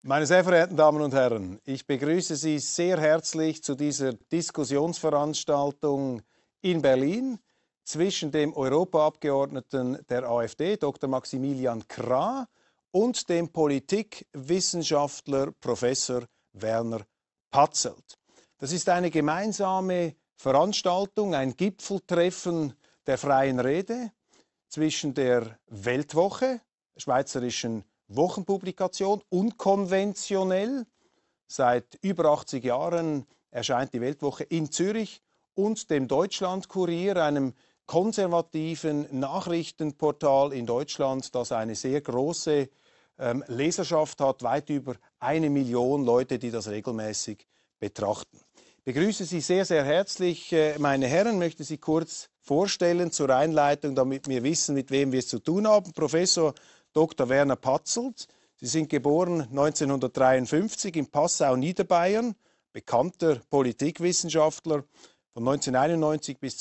Meine sehr verehrten Damen und Herren, ich begrüße Sie sehr herzlich zu dieser Diskussionsveranstaltung in Berlin zwischen dem Europaabgeordneten der AfD, Dr. Maximilian Krah, und dem Politikwissenschaftler Professor Werner Patzelt. Das ist eine gemeinsame Veranstaltung, ein Gipfeltreffen der freien Rede zwischen der Weltwoche, der schweizerischen Wochenpublikation, unkonventionell. Seit über 80 Jahren erscheint die Weltwoche in Zürich, und dem Deutschlandkurier, einem konservativen Nachrichtenportal in Deutschland, das eine sehr große Leserschaft hat, weit über 1 Million Leute, die das regelmäßig betrachten. Ich begrüße Sie sehr, sehr herzlich, meine Herren, möchte Sie kurz vorstellen zur Einleitung, damit wir wissen, mit wem wir es zu tun haben. Professor Dr. Werner Patzelt. Sie sind geboren 1953 in Passau, Niederbayern, bekannter Politikwissenschaftler. Von 1991 bis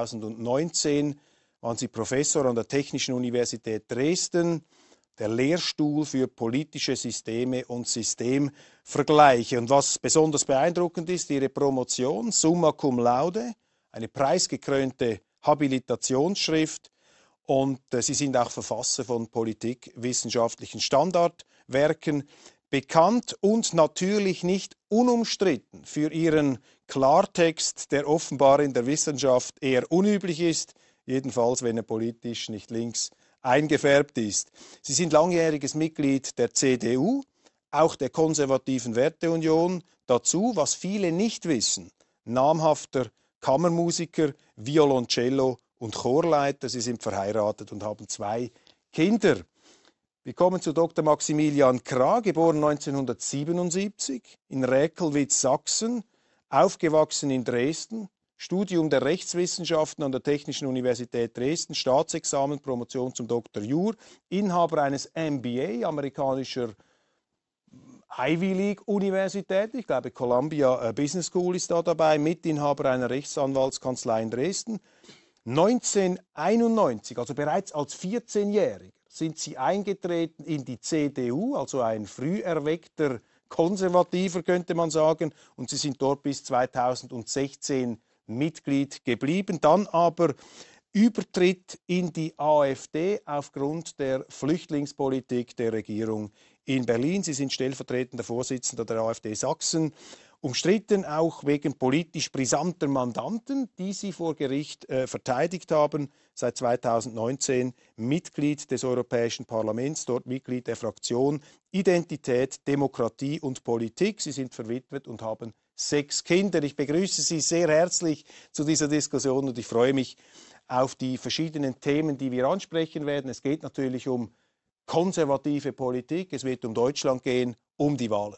2019 waren Sie Professor an der Technischen Universität Dresden, der Lehrstuhl für politische Systeme und Systemvergleiche. Und was besonders beeindruckend ist, Ihre Promotion, Summa Cum Laude, eine preisgekrönte Habilitationsschrift. Und Sie sind auch Verfasser von politikwissenschaftlichen Standardwerken, bekannt und natürlich nicht unumstritten für Ihren Klartext, der offenbar in der Wissenschaft eher unüblich ist, jedenfalls wenn er politisch nicht links eingefärbt ist. Sie sind langjähriges Mitglied der CDU, auch der Konservativen Werteunion, dazu, was viele nicht wissen, namhafter Kammermusiker, Violoncello und Chorleiter. Sie sind verheiratet und haben 2 Kinder. Wir kommen zu Dr. Maximilian Krah, geboren 1977 in Räkelwitz, Sachsen, aufgewachsen in Dresden, Studium der Rechtswissenschaften an der Technischen Universität Dresden, Staatsexamen, Promotion zum Dr. Jur, Inhaber eines MBA, amerikanischer Ivy League Universität, ich glaube Columbia Business School ist da dabei, Mitinhaber einer Rechtsanwaltskanzlei in Dresden. 1991, also bereits als 14-Jähriger, sind Sie eingetreten in die CDU, also ein früh erweckter Konservativer, könnte man sagen, und Sie sind dort bis 2016 Mitglied geblieben. Dann aber Übertritt in die AfD aufgrund der Flüchtlingspolitik der Regierung in Berlin. Sie sind stellvertretender Vorsitzender der AfD Sachsen, umstritten auch wegen politisch brisanter Mandanten, die Sie vor Gericht verteidigt haben. Seit 2019 Mitglied des Europäischen Parlaments, dort Mitglied der Fraktion Identität, Demokratie und Politik. Sie sind verwitwet und haben 6 Kinder. Ich begrüße Sie sehr herzlich zu dieser Diskussion und ich freue mich auf die verschiedenen Themen, die wir ansprechen werden. Es geht natürlich um konservative Politik, es wird um Deutschland gehen, um die Wahlen.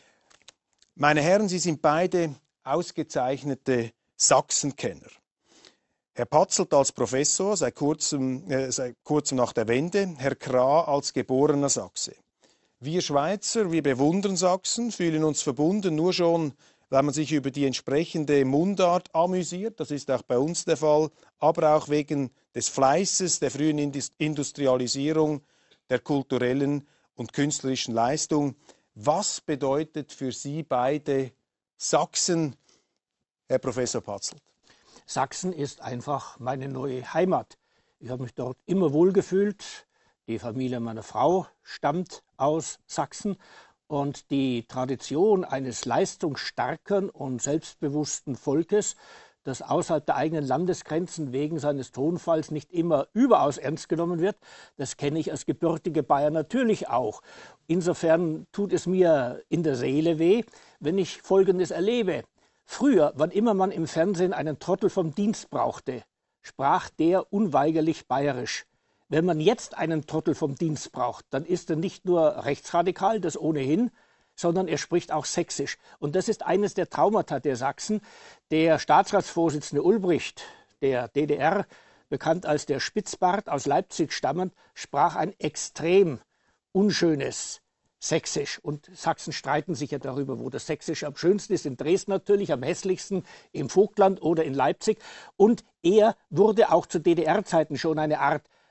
Meine Herren, Sie sind beide ausgezeichnete Sachsenkenner. Herr Patzelt als Professor, seit kurzem nach der Wende, Herr Krah als geborener Sachse. Wir Schweizer, wir bewundern Sachsen, fühlen uns verbunden, nur schon, weil man sich über die entsprechende Mundart amüsiert, das ist auch bei uns der Fall, aber auch wegen des Fleißes, der frühen Industrialisierung, der kulturellen und künstlerischen Leistung. Was bedeutet für Sie beide Sachsen, Herr Professor Patzelt? Sachsen ist einfach meine neue Heimat. Ich habe mich dort immer wohlgefühlt. Die Familie meiner Frau stammt aus Sachsen. Und die Tradition eines leistungsstarken und selbstbewussten Volkes, das außerhalb der eigenen Landesgrenzen wegen seines Tonfalls nicht immer überaus ernst genommen wird, das kenne ich als gebürtige Bayer natürlich auch. Insofern tut es mir in der Seele weh, wenn ich Folgendes erlebe. Früher, wann immer man im Fernsehen einen Trottel vom Dienst brauchte, sprach der unweigerlich bayerisch. Wenn man jetzt einen Trottel vom Dienst braucht, dann ist er nicht nur rechtsradikal, das ohnehin, sondern er spricht auch sächsisch. Und das ist eines der Traumata der Sachsen. Der Staatsratsvorsitzende Ulbricht, der DDR, bekannt als der Spitzbart, aus Leipzig stammend, sprach ein extrem unschönes Sächsisch. Und Sachsen streiten sich ja darüber, wo das Sächsische am schönsten ist. In Dresden natürlich, am hässlichsten im Vogtland oder in Leipzig. Und er wurde auch zu DDR-Zeiten schon eine Art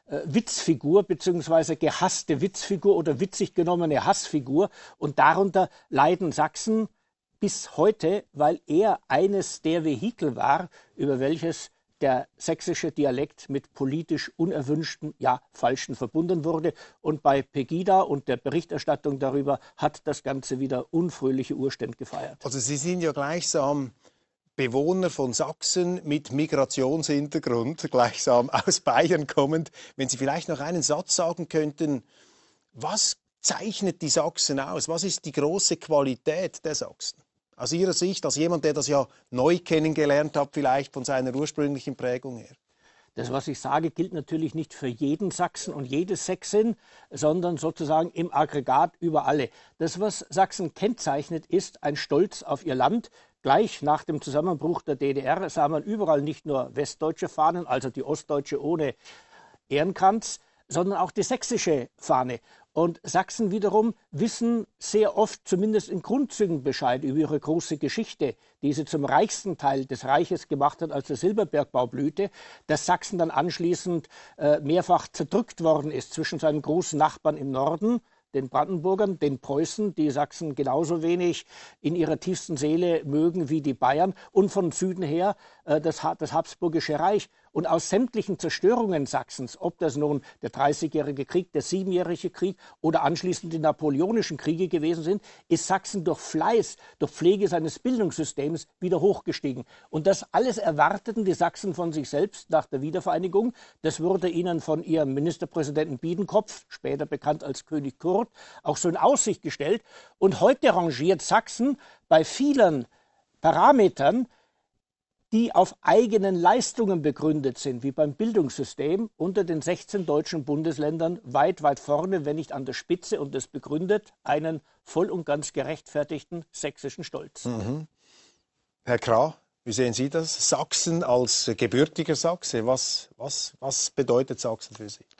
Witzfigur bzw. gehasste Witzfigur oder witzig genommene Hassfigur. Und darunter leiden Sachsen bis heute, weil er eines der Vehikel war, über welches der sächsische Dialekt mit politisch unerwünschten, ja falschen verbunden wurde. Und bei Pegida und der Berichterstattung darüber hat das Ganze wieder unfröhliche Urstände gefeiert. Also Sie sind ja gleichsam Bewohner von Sachsen mit Migrationshintergrund, gleichsam aus Bayern kommend. Wenn Sie vielleicht noch einen Satz sagen könnten, was zeichnet die Sachsen aus? Was ist die große Qualität der Sachsen? Aus Ihrer Sicht, als jemand, der das ja neu kennengelernt hat, vielleicht von seiner ursprünglichen Prägung her. Das, was ich sage, gilt natürlich nicht für jeden Sachsen und jede Sächsin, sondern sozusagen im Aggregat über alle. Das, was Sachsen kennzeichnet, ist ein Stolz auf ihr Land. Gleich nach dem Zusammenbruch der DDR sah man überall nicht nur westdeutsche Fahnen, also die ostdeutsche ohne Ehrenkranz, sondern auch die sächsische Fahne. Und Sachsen wiederum wissen sehr oft, zumindest in Grundzügen, Bescheid über ihre große Geschichte, die sie zum reichsten Teil des Reiches gemacht hat, als der Silberbergbau blühte, dass Sachsen dann anschließend mehrfach zerdrückt worden ist zwischen seinen großen Nachbarn im Norden, den Brandenburgern, den Preußen, die Sachsen genauso wenig in ihrer tiefsten Seele mögen wie die Bayern, und von Süden her das Habsburgische Reich. Und aus sämtlichen Zerstörungen Sachsens, ob das nun der 30-jährige Krieg, der 7-jährige Krieg oder anschließend die napoleonischen Kriege gewesen sind, ist Sachsen durch Fleiß, durch Pflege seines Bildungssystems wieder hochgestiegen. Und das alles erwarteten die Sachsen von sich selbst nach der Wiedervereinigung. Das wurde ihnen von ihrem Ministerpräsidenten Biedenkopf, später bekannt als König Kurt, auch so in Aussicht gestellt. Und heute rangiert Sachsen bei vielen Parametern, die auf eigenen Leistungen begründet sind, wie beim Bildungssystem, unter den 16 deutschen Bundesländern weit, weit vorne, wenn nicht an der Spitze. Und das begründet einen voll und ganz gerechtfertigten sächsischen Stolz. Herr Krah, wie sehen Sie das? Sachsen als gebürtiger Sachse, was bedeutet Sachsen für Sie?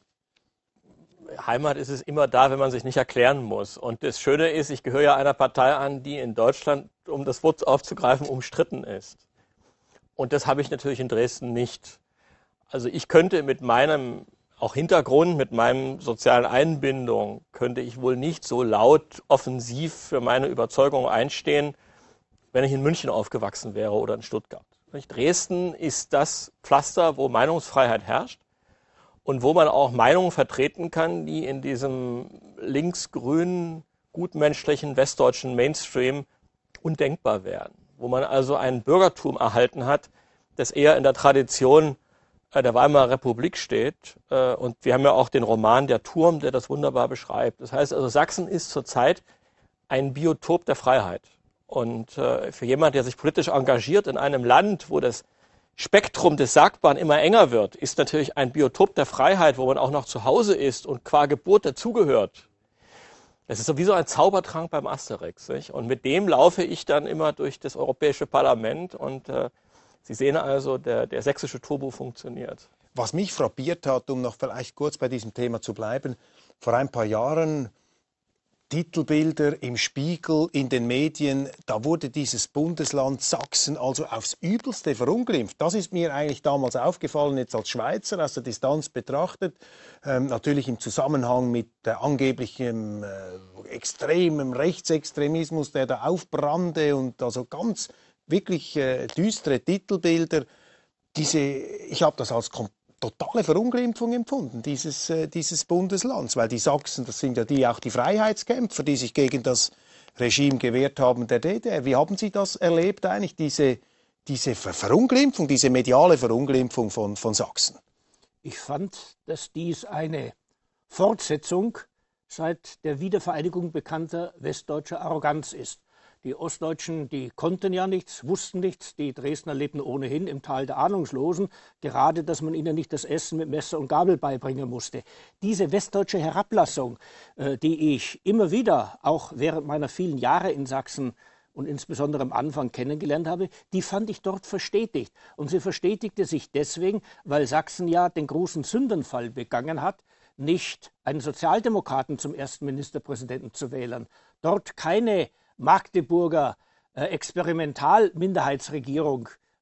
Heimat ist es immer da, wenn man sich nicht erklären muss. Und das Schöne ist, ich gehöre ja einer Partei an, die in Deutschland, um das Wort aufzugreifen, umstritten ist. Und das habe ich natürlich in Dresden nicht. Also ich könnte mit meinem auch Hintergrund, mit meinem sozialen Einbindung, könnte ich wohl nicht so laut offensiv für meine Überzeugung einstehen, wenn ich in München aufgewachsen wäre oder in Stuttgart. Dresden ist das Pflaster, wo Meinungsfreiheit herrscht und wo man auch Meinungen vertreten kann, die in diesem linksgrünen, gutmenschlichen westdeutschen Mainstream undenkbar wären. Wo man also ein Bürgertum erhalten hat, das eher in der Tradition der Weimarer Republik steht. Und wir haben ja auch den Roman Der Turm, der das wunderbar beschreibt. Das heißt also, Sachsen ist zurzeit ein Biotop der Freiheit. Und für jemanden, der sich politisch engagiert in einem Land, wo das Spektrum des Sagbaren immer enger wird, ist natürlich ein Biotop der Freiheit, wo man auch noch zu Hause ist und qua Geburt dazugehört. Das ist sowieso ein Zaubertrank beim Asterix. Nicht? Und mit dem laufe ich dann immer durch das Europäische Parlament. Und Sie sehen also, der sächsische Turbo funktioniert. Was mich frappiert hat, um noch vielleicht kurz bei diesem Thema zu bleiben, vor ein paar Jahren Titelbilder im Spiegel, in den Medien, da wurde dieses Bundesland Sachsen also aufs Übelste verunglimpft. Das ist mir eigentlich damals aufgefallen, jetzt als Schweizer, aus der Distanz betrachtet. Natürlich im Zusammenhang mit angeblichem extremem Rechtsextremismus, der da aufbrannte, und also ganz wirklich düstere Titelbilder. Ich habe das als totale Verunglimpfung empfunden, dieses Bundeslands, weil die Sachsen, das sind ja auch die Freiheitskämpfer, die sich gegen das Regime gewehrt haben der DDR. Wie haben Sie das erlebt eigentlich, diese Verunglimpfung, diese mediale Verunglimpfung von Sachsen? Ich fand, dass dies eine Fortsetzung seit der Wiedervereinigung bekannter westdeutscher Arroganz ist. Die Ostdeutschen, die konnten ja nichts, wussten nichts. Die Dresdner lebten ohnehin im Tal der Ahnungslosen. Gerade, dass man ihnen nicht das Essen mit Messer und Gabel beibringen musste. Diese westdeutsche Herablassung, die ich immer wieder, auch während meiner vielen Jahre in Sachsen und insbesondere am Anfang kennengelernt habe, die fand ich dort verstetigt. Und sie verstetigte sich deswegen, weil Sachsen ja den großen Sündenfall begangen hat, nicht einen Sozialdemokraten zum ersten Ministerpräsidenten zu wählen. Dort keine Magdeburger Experimentalminderheitsregierung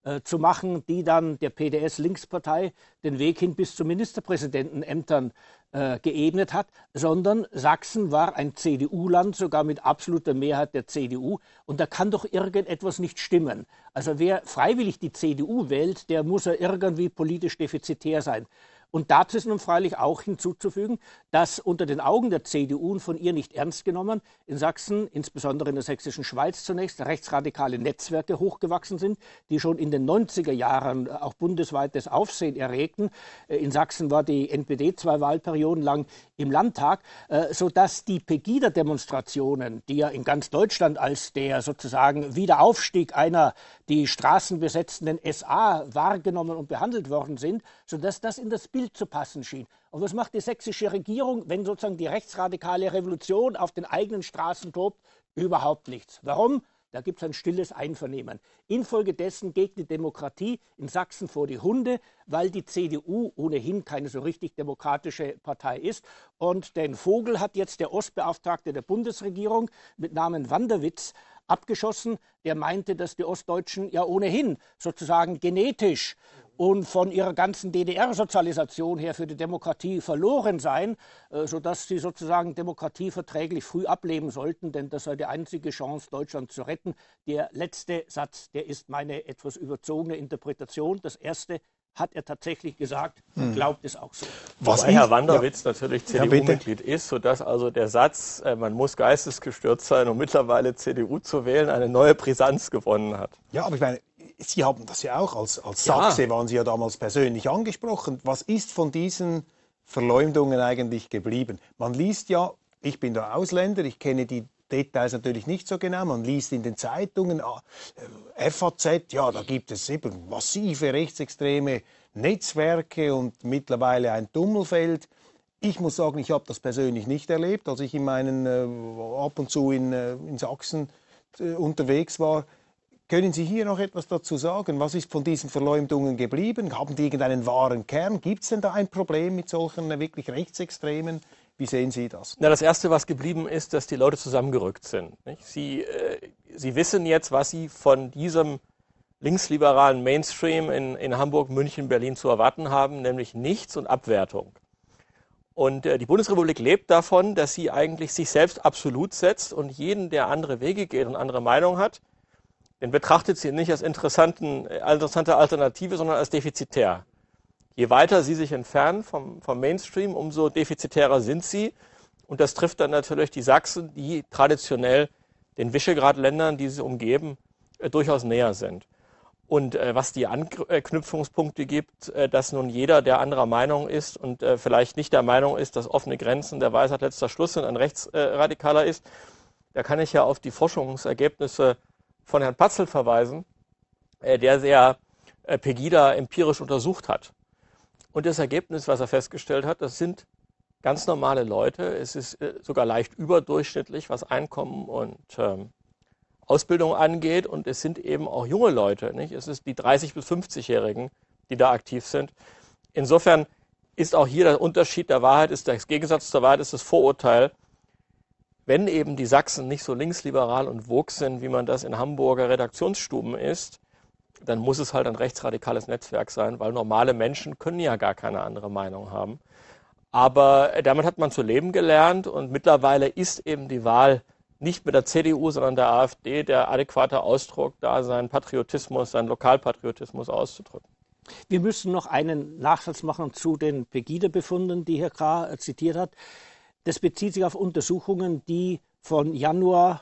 zu machen, die dann der PDS-Linkspartei den Weg hin bis zu Ministerpräsidentenämtern geebnet hat, sondern Sachsen war ein CDU-Land, sogar mit absoluter Mehrheit der CDU. Und da kann doch irgendetwas nicht stimmen. Also wer freiwillig die CDU wählt, der muss ja irgendwie politisch defizitär sein. Und dazu ist nun freilich auch hinzuzufügen, dass unter den Augen der CDU und von ihr nicht ernst genommen in Sachsen, insbesondere in der sächsischen Schweiz zunächst, rechtsradikale Netzwerke hochgewachsen sind, die schon in den 90er Jahren auch bundesweites Aufsehen erregten. In Sachsen war die NPD 2 Wahlperioden lang im Landtag, sodass die Pegida-Demonstrationen, die ja in ganz Deutschland als der sozusagen Wiederaufstieg einer die Straßen besetzenden SA wahrgenommen und behandelt worden sind, sodass das in das Bild zu passen schien. Und was macht die sächsische Regierung, wenn sozusagen die rechtsradikale Revolution auf den eigenen Straßen tobt? Überhaupt nichts. Warum? Da gibt es ein stilles Einvernehmen. Infolgedessen geht die Demokratie in Sachsen vor die Hunde, weil die CDU ohnehin keine so richtig demokratische Partei ist. Und den Vogel hat jetzt der Ostbeauftragte der Bundesregierung mit Namen Wanderwitz abgeschossen, der meinte, dass die Ostdeutschen ja ohnehin sozusagen genetisch und von ihrer ganzen DDR-Sozialisation her für die Demokratie verloren seien, sodass sie sozusagen demokratieverträglich früh ableben sollten, denn das sei die einzige Chance, Deutschland zu retten. Der letzte Satz, der ist meine etwas überzogene Interpretation. Das erste hat er tatsächlich gesagt, glaubt es auch so. Wobei Herr Wanderwitz natürlich CDU-Mitglied ist, sodass also der Satz, man muss geistesgestört sein, um mittlerweile CDU zu wählen, eine neue Brisanz gewonnen hat. Ja, aber ich meine, Sie haben das ja auch als Sachse, waren Sie ja damals persönlich angesprochen. Was ist von diesen Verleumdungen eigentlich geblieben? Man liest ja, ich bin der Ausländer, ich kenne die Details natürlich nicht so genau, man liest in den Zeitungen, FAZ, ja, da gibt es eben massive rechtsextreme Netzwerke und mittlerweile ein Tummelfeld. Ich muss sagen, ich habe das persönlich nicht erlebt, als ich in meinen ab und zu in Sachsen unterwegs war. Können Sie hier noch etwas dazu sagen? Was ist von diesen Verleumdungen geblieben? Haben die irgendeinen wahren Kern? Gibt es denn da ein Problem mit solchen wirklich Rechtsextremen? Wie sehen Sie das? Na, das Erste, was geblieben ist, dass die Leute zusammengerückt sind. Nicht? Sie wissen jetzt, was sie von diesem linksliberalen Mainstream in Hamburg, München, Berlin zu erwarten haben, nämlich nichts und Abwertung. Und die Bundesrepublik lebt davon, dass sie eigentlich sich selbst absolut setzt und jeden, der andere Wege geht und andere Meinung hat, den betrachtet sie nicht als interessante Alternative, sondern als defizitär. Je weiter sie sich entfernen vom Mainstream, umso defizitärer sind sie. Und das trifft dann natürlich die Sachsen, die traditionell den Visegrad-Ländern, die sie umgeben, durchaus näher sind. Und was die Anknüpfungspunkte gibt, dass nun jeder, der anderer Meinung ist und vielleicht nicht der Meinung ist, dass offene Grenzen der Weisheit letzter Schluss sind, ein Rechtsradikaler ist, da kann ich ja auf die Forschungsergebnisse von Herrn Patzel verweisen, der sehr Pegida empirisch untersucht hat. Und das Ergebnis, was er festgestellt hat, das sind ganz normale Leute. Es ist sogar leicht überdurchschnittlich, was Einkommen und Ausbildung angeht. Und es sind eben auch junge Leute. Nicht? Es ist die 30- bis 50-Jährigen, die da aktiv sind. Insofern ist auch hier der Unterschied der Wahrheit, ist der Gegensatz zur Wahrheit, ist das Vorurteil. Wenn eben die Sachsen nicht so linksliberal und woke sind, wie man das in Hamburger Redaktionsstuben ist, dann muss es halt ein rechtsradikales Netzwerk sein, weil normale Menschen können ja gar keine andere Meinung haben. Aber damit hat man zu leben gelernt und mittlerweile ist eben die Wahl nicht mit der CDU, sondern der AfD der adäquate Ausdruck, da seinen Patriotismus, seinen Lokalpatriotismus auszudrücken. Wir müssen noch einen Nachsatz machen zu den Pegida-Befunden, die Herr Krah zitiert hat. Das bezieht sich auf Untersuchungen, die von Januar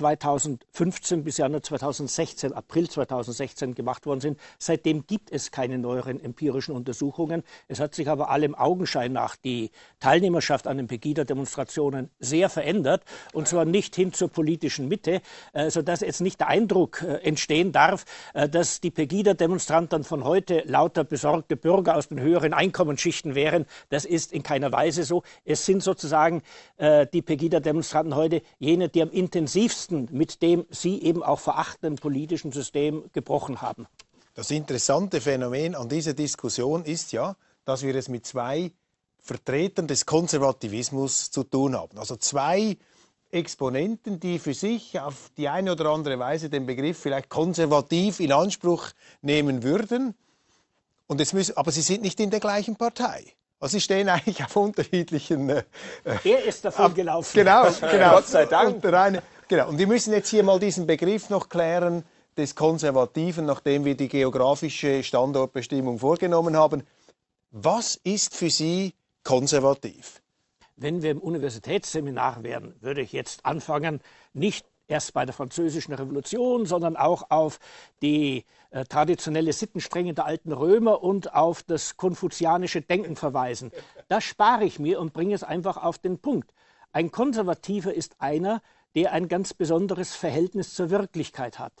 2015 bis Januar 2016, April 2016 gemacht worden sind. Seitdem gibt es keine neueren empirischen Untersuchungen. Es hat sich aber allem Augenschein nach die Teilnehmerschaft an den Pegida-Demonstrationen sehr verändert und zwar nicht hin zur politischen Mitte, sodass jetzt nicht der Eindruck entstehen darf, dass die Pegida-Demonstranten von heute lauter besorgte Bürger aus den höheren Einkommensschichten wären. Das ist in keiner Weise so. Es sind sozusagen die Pegida-Demonstranten heute jene, die am intensivsten mit dem sie eben auch verachtenden politischen System gebrochen haben. Das interessante Phänomen an dieser Diskussion ist ja, dass wir es mit zwei Vertretern des Konservativismus zu tun haben. Also zwei Exponenten, die für sich auf die eine oder andere Weise den Begriff vielleicht konservativ in Anspruch nehmen würden. Und aber sie sind nicht in der gleichen Partei. Also sie stehen eigentlich auf unterschiedlichen... Er ist davon gelaufen. Genau. Gott sei Dank. Und wir müssen jetzt hier mal diesen Begriff noch klären, des Konservativen, nachdem wir die geografische Standortbestimmung vorgenommen haben. Was ist für Sie konservativ? Wenn wir im Universitätsseminar wären, würde ich jetzt anfangen, nicht erst bei der Französischen Revolution, sondern auch auf die traditionelle Sittenstrenge der alten Römer und auf das konfuzianische Denken verweisen. Das spare ich mir und bringe es einfach auf den Punkt. Ein Konservativer ist einer, der ein ganz besonderes Verhältnis zur Wirklichkeit hat.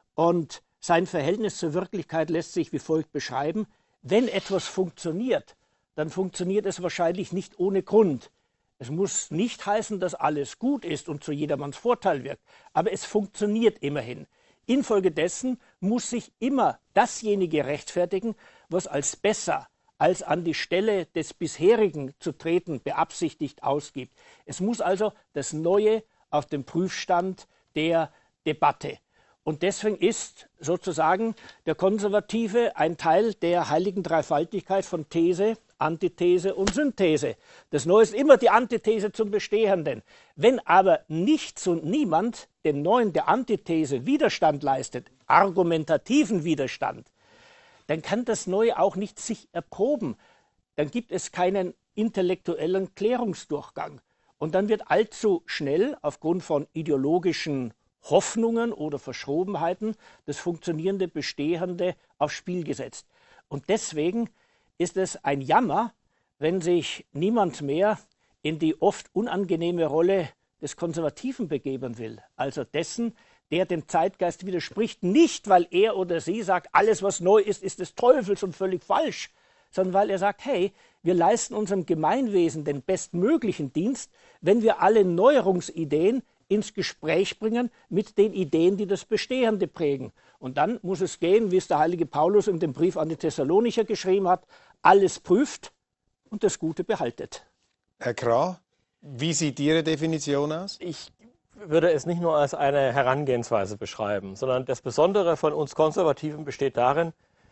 Und sein Verhältnis zur Wirklichkeit lässt sich wie folgt beschreiben. Wenn etwas funktioniert, dann funktioniert es wahrscheinlich nicht ohne Grund. Es muss nicht heißen, dass alles gut ist und zu jedermanns Vorteil wirkt, aber es funktioniert immerhin. Infolgedessen muss sich immer dasjenige rechtfertigen, was als besser, als an die Stelle des bisherigen zu treten beabsichtigt ausgibt. Es muss also das Neue auf den Prüfstand der Debatte. Und deswegen ist sozusagen der Konservative ein Teil der heiligen Dreifaltigkeit von These, Antithese und Synthese. Das Neue ist immer die Antithese zum Bestehenden. Wenn aber nichts und niemand dem Neuen der Antithese Widerstand leistet, argumentativen Widerstand, dann kann das Neue auch nicht sich erproben. Dann gibt es keinen intellektuellen Klärungsdurchgang. Und dann wird allzu schnell aufgrund von ideologischen Hoffnungen oder Verschrobenheiten das funktionierende Bestehende aufs Spiel gesetzt. Und deswegen ist es ein Jammer, wenn sich niemand mehr in die oft unangenehme Rolle des Konservativen begeben will, also dessen, der dem Zeitgeist widerspricht, nicht weil er oder sie sagt, alles was neu ist, ist des Teufels und völlig falsch, sondern weil er sagt, hey, wir leisten unserem Gemeinwesen den bestmöglichen Dienst, wenn wir alle Neuerungsideen ins Gespräch bringen mit den Ideen, die das Bestehende prägen. Und dann muss es gehen, wie es der heilige Paulus in dem Brief an die Thessalonicher geschrieben hat, alles prüft und das Gute behaltet. Herr Krah, wie sieht Ihre Definition aus? Ich würde es nicht nur als eine Herangehensweise beschreiben, sondern das Besondere von uns Konservativen besteht darin,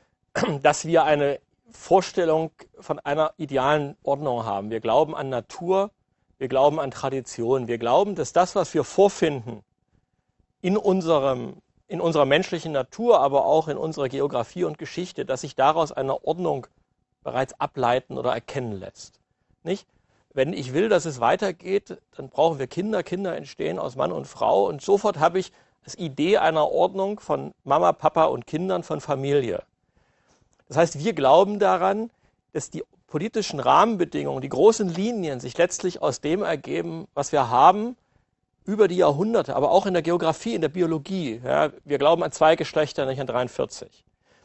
dass wir eine Vorstellung von einer idealen Ordnung haben. Wir glauben an Natur, wir glauben an Tradition, wir glauben, dass das, was wir vorfinden in unserer menschlichen Natur, aber auch in unserer Geografie und Geschichte, dass sich daraus eine Ordnung bereits ableiten oder erkennen lässt. Nicht? Wenn ich will, dass es weitergeht, dann brauchen wir Kinder. Kinder entstehen aus Mann und Frau und sofort habe ich die Idee einer Ordnung von Mama, Papa und Kindern, von Familie. Das heißt, wir glauben daran, dass die politischen Rahmenbedingungen, die großen Linien sich letztlich aus dem ergeben, was wir haben über die Jahrhunderte, aber auch in der Geografie, in der Biologie. Ja, wir glauben an 2 Geschlechter, nicht an 43.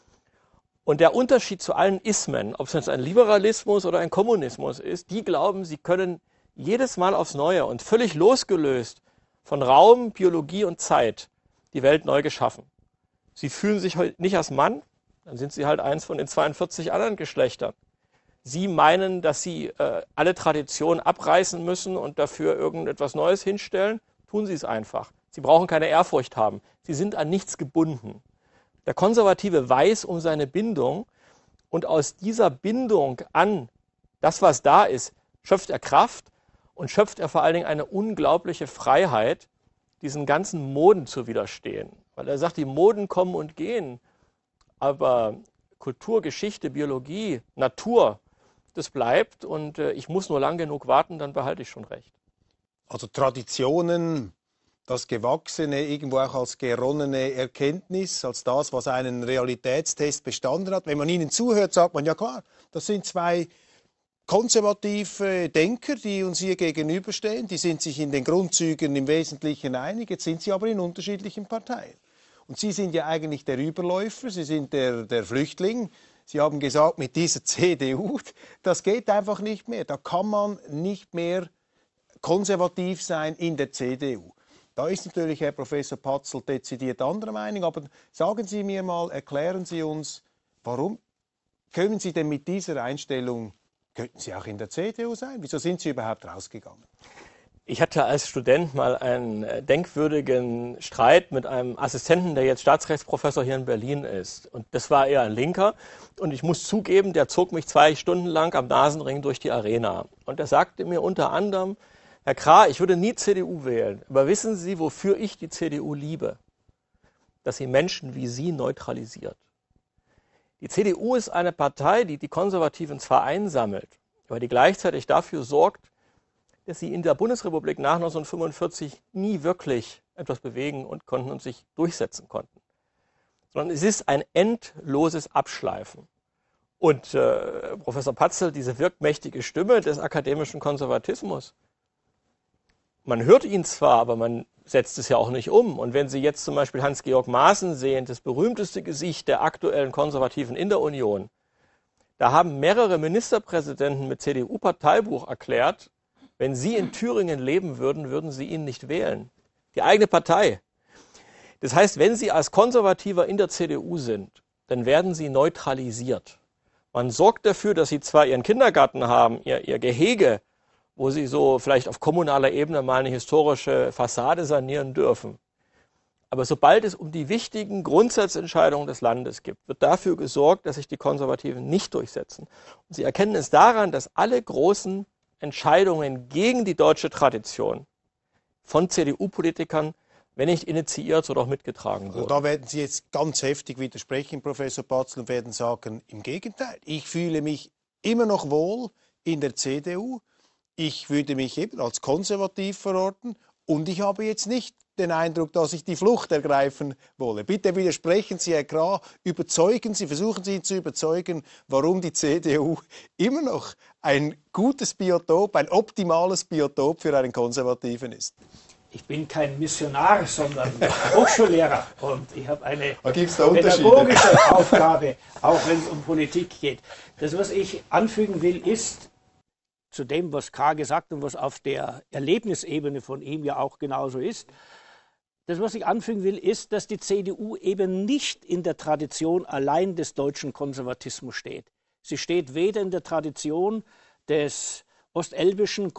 Und der Unterschied zu allen Ismen, ob es jetzt ein Liberalismus oder ein Kommunismus ist, die glauben, sie können jedes Mal aufs Neue und völlig losgelöst von Raum, Biologie und Zeit die Welt neu geschaffen. Sie fühlen sich heute nicht als Mann, dann sind sie halt eins von den 42 anderen Geschlechtern. Sie meinen, dass sie alle Traditionen abreißen müssen und dafür irgendetwas Neues hinstellen, tun sie es einfach. Sie brauchen keine Ehrfurcht haben. Sie sind an nichts gebunden. Der Konservative weiß um seine Bindung und aus dieser Bindung an das, was da ist, schöpft er Kraft und schöpft er vor allen Dingen eine unglaubliche Freiheit, diesen ganzen Moden zu widerstehen. Weil er sagt, die Moden kommen und gehen, aber Kultur, Geschichte, Biologie, Natur, das bleibt und ich muss nur lang genug warten, dann behalte ich schon recht. Also Traditionen, das Gewachsene irgendwo auch als geronnene Erkenntnis, als das, was einen Realitätstest bestanden hat. Wenn man ihnen zuhört, sagt man, ja klar, das sind 2 konservative Denker, die uns hier gegenüberstehen. Die sind sich in den Grundzügen im Wesentlichen einig, jetzt sind sie aber in unterschiedlichen Parteien. Und Sie sind ja eigentlich der Überläufer, Sie sind der Flüchtling. Sie haben gesagt, mit dieser CDU, das geht einfach nicht mehr. Da kann man nicht mehr konservativ sein in der CDU. Da ist natürlich Herr Professor Patzl dezidiert anderer Meinung. Aber sagen Sie mir mal, erklären Sie uns, warum können Sie denn mit dieser Einstellung, könnten Sie auch in der CDU sein? Wieso sind Sie überhaupt rausgegangen? Ich hatte als Student mal einen denkwürdigen Streit mit einem Assistenten, der jetzt Staatsrechtsprofessor hier in Berlin ist. Und das war eher ein Linker. Und ich muss zugeben, der zog mich 2 Stunden lang am Nasenring durch die Arena. Und er sagte mir unter anderem, Herr Krah, ich würde nie CDU wählen. Aber wissen Sie, wofür ich die CDU liebe? Dass sie Menschen wie Sie neutralisiert. Die CDU ist eine Partei, die die Konservativen zwar einsammelt, aber die gleichzeitig dafür sorgt, dass sie in der Bundesrepublik nach 1945 nie wirklich etwas bewegen und konnten und sich durchsetzen konnten. Sondern es ist ein endloses Abschleifen. Und Professor Patzel, diese wirkmächtige Stimme des akademischen Konservatismus, man hört ihn zwar, aber man setzt es ja auch nicht um. Und wenn Sie jetzt zum Beispiel Hans-Georg Maaßen sehen, das berühmteste Gesicht der aktuellen Konservativen in der Union, da haben mehrere Ministerpräsidenten mit CDU-Parteibuch erklärt, wenn Sie in Thüringen leben würden, würden Sie ihn nicht wählen. Die eigene Partei. Das heißt, wenn Sie als Konservativer in der CDU sind, dann werden Sie neutralisiert. Man sorgt dafür, dass Sie zwar Ihren Kindergarten haben, Ihr Gehege, wo Sie so vielleicht auf kommunaler Ebene mal eine historische Fassade sanieren dürfen. Aber sobald es um die wichtigen Grundsatzentscheidungen des Landes geht, wird dafür gesorgt, dass sich die Konservativen nicht durchsetzen. Und Sie erkennen es daran, dass alle großen Entscheidungen gegen die deutsche Tradition von CDU-Politikern, wenn nicht initiiert, so doch mitgetragen wurden. Also da werden Sie jetzt ganz heftig widersprechen, Professor Patzel, und werden sagen, im Gegenteil, ich fühle mich immer noch wohl in der CDU, ich würde mich eben als konservativ verorten und ich habe jetzt nicht den Eindruck, dass ich die Flucht ergreifen wolle. Bitte widersprechen Sie, Herr Krah, versuchen Sie ihn zu überzeugen, warum die CDU immer noch ein gutes Biotop, ein optimales Biotop für einen Konservativen ist. Ich bin kein Missionar, sondern Hochschullehrer und ich habe eine Pädagogische Aufgabe, auch wenn es um Politik geht. Das, was ich anfügen will, ist zu dem, was Krah gesagt und was auf der Erlebnisebene von ihm ja auch genauso ist. Das, was ich anfügen will, ist, dass die CDU eben nicht in der Tradition allein des deutschen Konservatismus steht. Sie steht weder in der Tradition des ostelbischen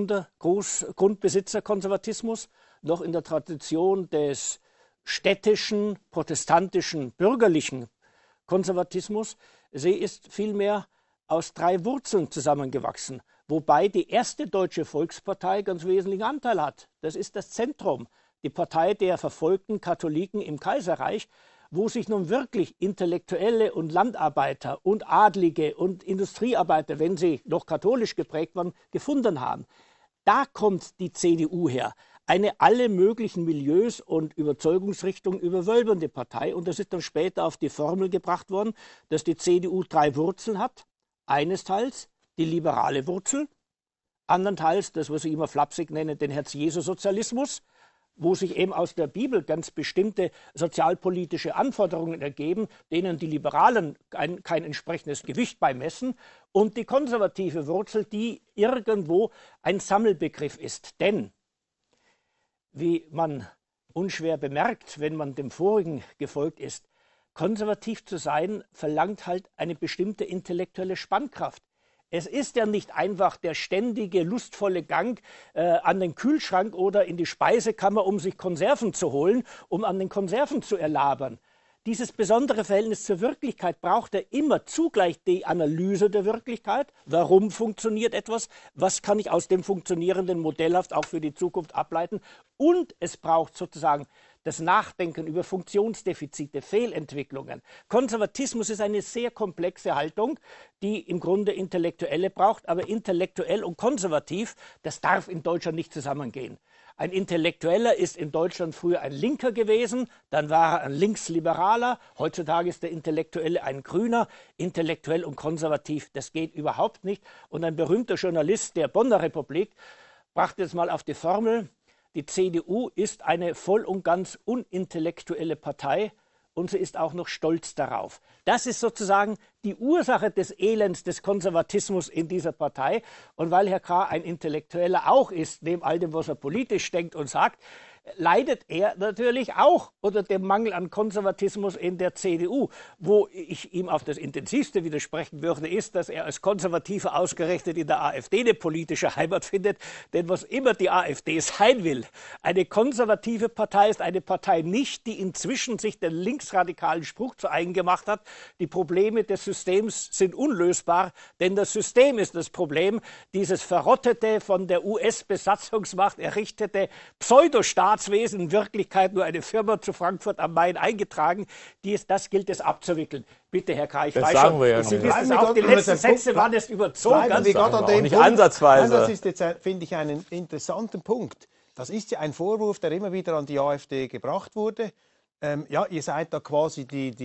Großgrundbesitzerkonservatismus noch in der Tradition des städtischen, protestantischen, bürgerlichen Konservatismus. Sie ist vielmehr aus 3 Wurzeln zusammengewachsen, wobei die erste deutsche Volkspartei ganz wesentlichen Anteil hat. Das ist das Zentrum, die Partei der verfolgten Katholiken im Kaiserreich, wo sich nun wirklich Intellektuelle und Landarbeiter und Adlige und Industriearbeiter, wenn sie noch katholisch geprägt waren, gefunden haben. Da kommt die CDU her. Eine alle möglichen Milieus und Überzeugungsrichtungen überwölbende Partei. Und das ist dann später auf die Formel gebracht worden, dass die CDU 3 Wurzeln hat. Einesteils die liberale Wurzel, andernteils das, was ich immer flapsig nenne, den Herz-Jesu-Sozialismus, wo sich eben aus der Bibel ganz bestimmte sozialpolitische Anforderungen ergeben, denen die Liberalen kein entsprechendes Gewicht beimessen, und die konservative Wurzel, die irgendwo ein Sammelbegriff ist. Denn, wie man unschwer bemerkt, wenn man dem vorigen gefolgt ist, konservativ zu sein verlangt halt eine bestimmte intellektuelle Spannkraft. Es ist ja nicht einfach der ständige, lustvolle Gang an den Kühlschrank oder in die Speisekammer, um sich Konserven zu holen, um an den Konserven zu erlabern. Dieses besondere Verhältnis zur Wirklichkeit braucht er immer zugleich die Analyse der Wirklichkeit. Warum funktioniert etwas? Was kann ich aus dem Funktionierenden modellhaft auch für die Zukunft ableiten? Und es braucht sozusagen das Nachdenken über Funktionsdefizite, Fehlentwicklungen. Konservatismus ist eine sehr komplexe Haltung, die im Grunde Intellektuelle braucht, aber intellektuell und konservativ, das darf in Deutschland nicht zusammengehen. Ein Intellektueller ist in Deutschland früher ein Linker gewesen, dann war er ein Linksliberaler, heutzutage ist der Intellektuelle ein Grüner. Intellektuell und konservativ, das geht überhaupt nicht. Und ein berühmter Journalist der Bonner Republik brachte es mal auf die Formel: Die CDU ist eine voll und ganz unintellektuelle Partei und sie ist auch noch stolz darauf. Das ist sozusagen die Ursache des Elends des Konservatismus in dieser Partei. Und weil Herr Krah ein Intellektueller auch ist, neben all dem, was er politisch denkt und sagt, leidet er natürlich auch unter dem Mangel an Konservatismus in der CDU. Wo ich ihm auf das Intensivste widersprechen würde, ist, dass er als Konservativer ausgerechnet in der AfD eine politische Heimat findet. Denn was immer die AfD sein will, eine konservative Partei ist eine Partei nicht, die inzwischen sich den linksradikalen Spruch zu eigen gemacht hat, die Probleme des Systems sind unlösbar, denn das System ist das Problem. Dieses verrottete, von der US-Besatzungsmacht errichtete Pseudostaatswesen, in Wirklichkeit nur eine Firma zu Frankfurt am Main eingetragen, das gilt es abzuwickeln. Bitte, Herr K., ich weiß sagen schon, wir ja Sie noch. wissen auch, die letzten Sätze waren jetzt überzogen. Nicht ansatzweise. Nein, das ist jetzt, finde ich, einen interessanten Punkt. Das ist ja ein Vorwurf, der immer wieder an die AfD gebracht wurde. Ja, ihr seid da quasi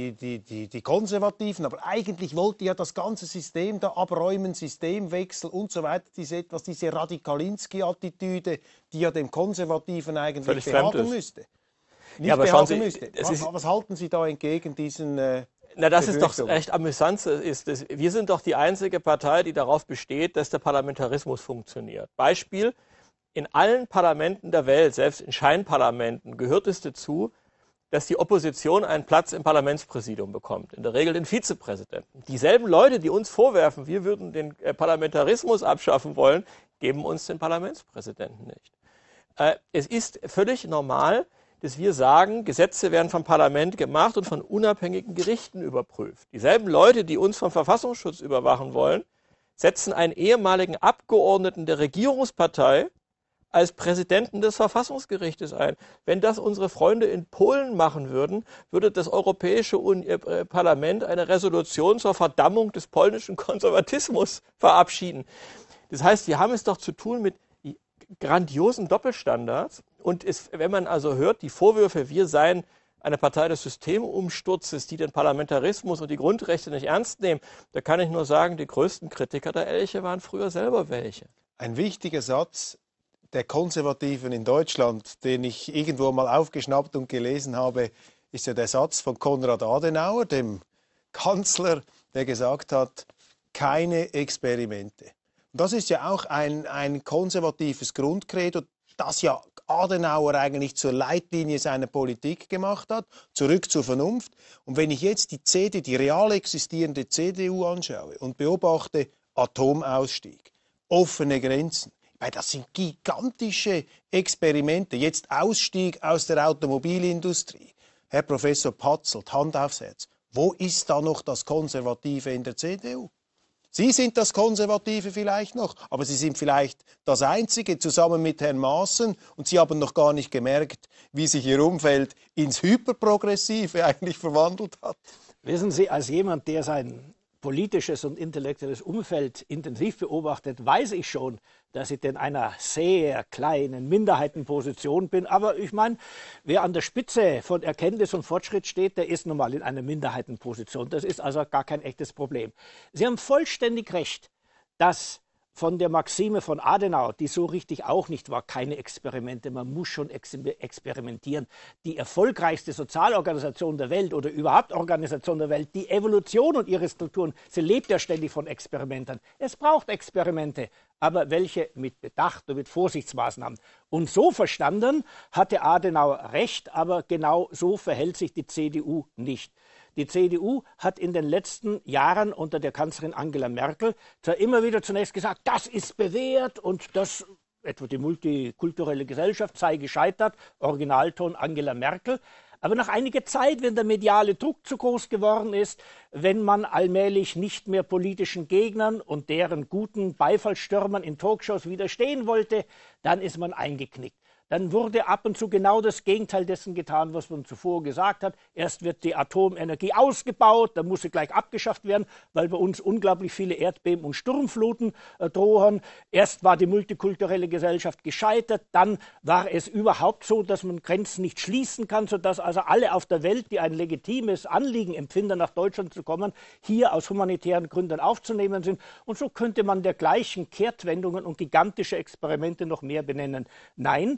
die Konservativen, aber eigentlich wollt ihr ja das ganze System da abräumen, Systemwechsel und so weiter, diese Radikalinski-Attitüde, die ja dem Konservativen eigentlich völlig behagen müsste. Nicht aber schauen Sie, müsste. Was halten Sie da entgegen diesen Na, das ist doch recht amüsant. Wir sind doch die einzige Partei, die darauf besteht, dass der Parlamentarismus funktioniert. Beispiel, in allen Parlamenten der Welt, selbst in Scheinparlamenten, gehört es dazu, dass die Opposition einen Platz im Parlamentspräsidium bekommt. In der Regel den Vizepräsidenten. Dieselben Leute, die uns vorwerfen, wir würden den Parlamentarismus abschaffen wollen, geben uns den Parlamentspräsidenten nicht. Es ist völlig normal, dass wir sagen, Gesetze werden vom Parlament gemacht und von unabhängigen Gerichten überprüft. Dieselben Leute, die uns vom Verfassungsschutz überwachen wollen, setzen einen ehemaligen Abgeordneten der Regierungspartei als Präsidenten des Verfassungsgerichtes ein. Wenn das unsere Freunde in Polen machen würden, würde das Europäische Parlament eine Resolution zur Verdammung des polnischen Konservatismus verabschieden. Das heißt, wir haben es doch zu tun mit grandiosen Doppelstandards. Und wenn man also hört, die Vorwürfe, wir seien eine Partei des Systemumsturzes, die den Parlamentarismus und die Grundrechte nicht ernst nehmen, da kann ich nur sagen, die größten Kritiker der Elche waren früher selber welche. Ein wichtiger Satz der Konservativen in Deutschland, den ich irgendwo mal aufgeschnappt und gelesen habe, ist ja der Satz von Konrad Adenauer, dem Kanzler, der gesagt hat, keine Experimente. Und das ist ja auch ein konservatives Grundcredo, das ja Adenauer eigentlich zur Leitlinie seiner Politik gemacht hat, zurück zur Vernunft. Und wenn ich jetzt die real existierende CDU anschaue und beobachte Atomausstieg, offene Grenzen, weil das sind gigantische Experimente. Jetzt Ausstieg aus der Automobilindustrie. Herr Professor Patzelt, Hand aufs Herz. Wo ist da noch das Konservative in der CDU? Sie sind das Konservative vielleicht noch, aber Sie sind vielleicht das Einzige zusammen mit Herrn Maaßen und Sie haben noch gar nicht gemerkt, wie sich Ihr Umfeld ins Hyperprogressive eigentlich verwandelt hat. Wissen Sie, als jemand, der sein politisches und intellektuelles Umfeld intensiv beobachtet, weiß ich schon, dass ich in einer sehr kleinen Minderheitenposition bin. Aber ich meine, wer an der Spitze von Erkenntnis und Fortschritt steht, der ist nun mal in einer Minderheitenposition. Das ist also gar kein echtes Problem. Sie haben vollständig recht, dass von der Maxime von Adenauer, die so richtig auch nicht war, keine Experimente, man muss schon experimentieren. Die erfolgreichste Sozialorganisation der Welt oder überhaupt Organisation der Welt, die Evolution und ihre Strukturen, sie lebt ja ständig von Experimenten. Es braucht Experimente, aber welche mit Bedacht und mit Vorsichtsmaßnahmen. Und so verstanden hatte Adenauer recht, aber genau so verhält sich die CDU nicht. Die CDU hat in den letzten Jahren unter der Kanzlerin Angela Merkel zwar immer wieder zunächst gesagt, das ist bewährt und das, etwa die multikulturelle Gesellschaft sei gescheitert, Originalton Angela Merkel. Aber nach einiger Zeit, wenn der mediale Druck zu groß geworden ist, wenn man allmählich nicht mehr politischen Gegnern und deren guten Beifallsstürmern in Talkshows widerstehen wollte, dann ist man eingeknickt. Dann wurde ab und zu genau das Gegenteil dessen getan, was man zuvor gesagt hat. Erst wird die Atomenergie ausgebaut, dann muss sie gleich abgeschafft werden, weil bei uns unglaublich viele Erdbeben und Sturmfluten drohen. Erst war die multikulturelle Gesellschaft gescheitert, dann war es überhaupt so, dass man Grenzen nicht schließen kann, sodass also alle auf der Welt, die ein legitimes Anliegen empfinden, nach Deutschland zu kommen, hier aus humanitären Gründen aufzunehmen sind. Und so könnte man dergleichen Kehrtwendungen und gigantische Experimente noch mehr benennen. Nein,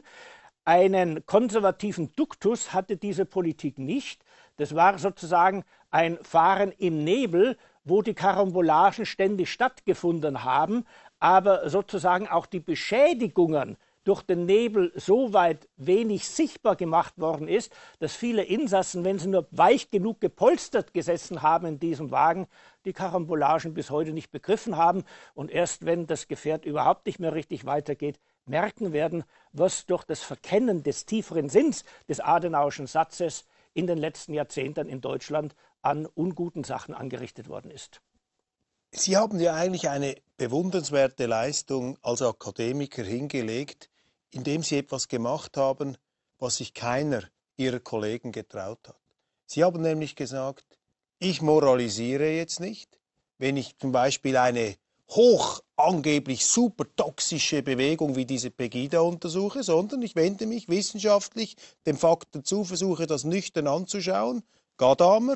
einen konservativen Duktus hatte diese Politik nicht. Das war sozusagen ein Fahren im Nebel, wo die Karambolagen ständig stattgefunden haben, aber sozusagen auch die Beschädigungen durch den Nebel so weit wenig sichtbar gemacht worden ist, dass viele Insassen, wenn sie nur weich genug gepolstert gesessen haben in diesem Wagen, die Karambolagen bis heute nicht begriffen haben und erst wenn das Gefährt überhaupt nicht mehr richtig weitergeht, merken werden, was durch das Verkennen des tieferen Sinns des Adenauerschen Satzes in den letzten Jahrzehnten in Deutschland an unguten Sachen angerichtet worden ist. Sie haben ja eigentlich eine bewundernswerte Leistung als Akademiker hingelegt, indem Sie etwas gemacht haben, was sich keiner Ihrer Kollegen getraut hat. Sie haben nämlich gesagt, ich moralisiere jetzt nicht, wenn ich zum Beispiel eine angeblich super toxische Bewegung wie diese Pegida untersuche, sondern ich wende mich wissenschaftlich dem Fakten zu, versuche das nüchtern anzuschauen. Gadamer,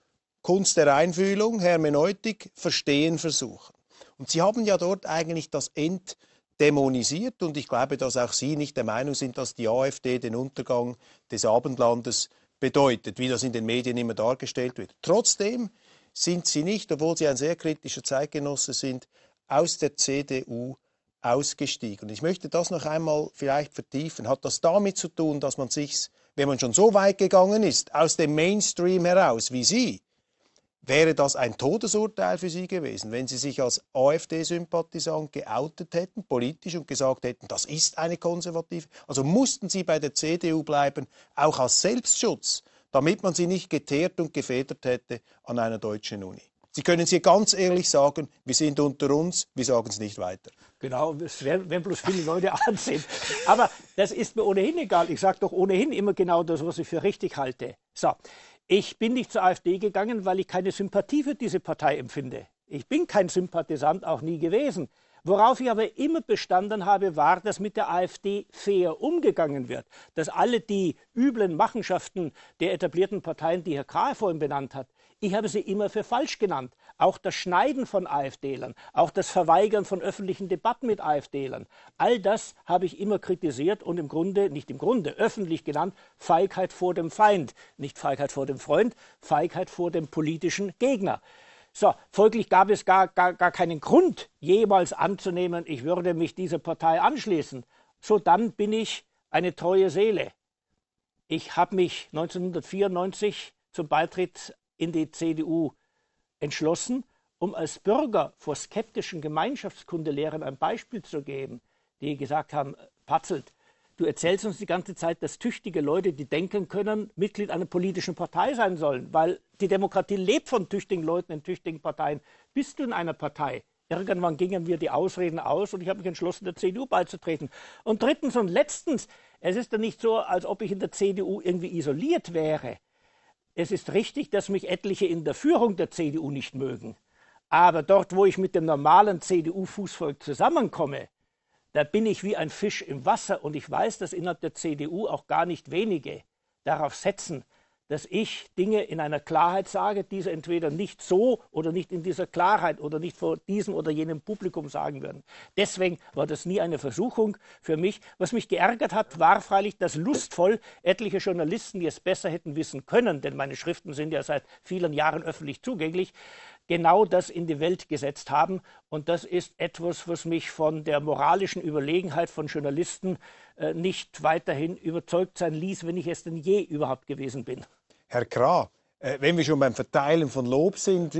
Kunst der Einfühlung, Hermeneutik, Verstehen versuchen. Und Sie haben ja dort eigentlich das entdämonisiert und ich glaube, dass auch Sie nicht der Meinung sind, dass die AfD den Untergang des Abendlandes bedeutet, wie das in den Medien immer dargestellt wird. Trotzdem sind Sie nicht, obwohl Sie ein sehr kritischer Zeitgenosse sind, aus der CDU ausgestiegen. Und ich möchte das noch einmal vielleicht vertiefen. Hat das damit zu tun, dass man sich, wenn man schon so weit gegangen ist, aus dem Mainstream heraus wie Sie, wäre das ein Todesurteil für Sie gewesen, wenn Sie sich als AfD-Sympathisant geoutet hätten, politisch, und gesagt hätten, das ist eine konservative? Also mussten Sie bei der CDU bleiben, auch als Selbstschutz, damit man Sie nicht geteert und gefedert hätte an einer deutschen Uni. Sie können es hier ganz ehrlich sagen, wir sind unter uns, wir sagen es nicht weiter. Genau, wenn bloß viele Leute ansehen. Aber das ist mir ohnehin egal. Ich sage doch ohnehin immer genau das, was ich für richtig halte. So, ich bin nicht zur AfD gegangen, weil ich keine Sympathie für diese Partei empfinde. Ich bin kein Sympathisant, auch nie gewesen. Worauf ich aber immer bestanden habe, war, dass mit der AfD fair umgegangen wird. Dass alle die üblen Machenschaften der etablierten Parteien, die Herr Krah vorhin benannt hat, ich habe sie immer für falsch genannt. Auch das Schneiden von AfDlern, auch das Verweigern von öffentlichen Debatten mit AfDlern. All das habe ich immer kritisiert und öffentlich genannt, Feigheit vor dem Feind. Nicht Feigheit vor dem Freund, Feigheit vor dem politischen Gegner. So, folglich gab es gar keinen Grund, jemals anzunehmen, ich würde mich dieser Partei anschließen. So, dann bin ich eine treue Seele. Ich habe mich 1994 zum Beitritt in die CDU entschlossen, um als Bürger vor skeptischen Gemeinschaftskundelehrern ein Beispiel zu geben, die gesagt haben, Patzelt, du erzählst uns die ganze Zeit, dass tüchtige Leute, die denken können, Mitglied einer politischen Partei sein sollen, weil die Demokratie lebt von tüchtigen Leuten in tüchtigen Parteien. Bist du in einer Partei? Irgendwann gingen mir die Ausreden aus und ich habe mich entschlossen, der CDU beizutreten. Und drittens und letztens, es ist ja nicht so, als ob ich in der CDU irgendwie isoliert wäre. Es ist richtig, dass mich etliche in der Führung der CDU nicht mögen. Aber dort, wo ich mit dem normalen CDU-Fußvolk zusammenkomme, da bin ich wie ein Fisch im Wasser. Und ich weiß, dass innerhalb der CDU auch gar nicht wenige darauf setzen, dass ich Dinge in einer Klarheit sage, diese entweder nicht so oder nicht in dieser Klarheit oder nicht vor diesem oder jenem Publikum sagen würden. Deswegen war das nie eine Versuchung für mich. Was mich geärgert hat, war freilich, dass lustvoll etliche Journalisten, die es besser hätten wissen können, denn meine Schriften sind ja seit vielen Jahren öffentlich zugänglich, genau das in die Welt gesetzt haben. Und das ist etwas, was mich von der moralischen Überlegenheit von Journalisten nicht weiterhin überzeugt sein ließ, wenn ich es denn je überhaupt gewesen bin. Herr Krah, wenn wir schon beim Verteilen von Lob sind,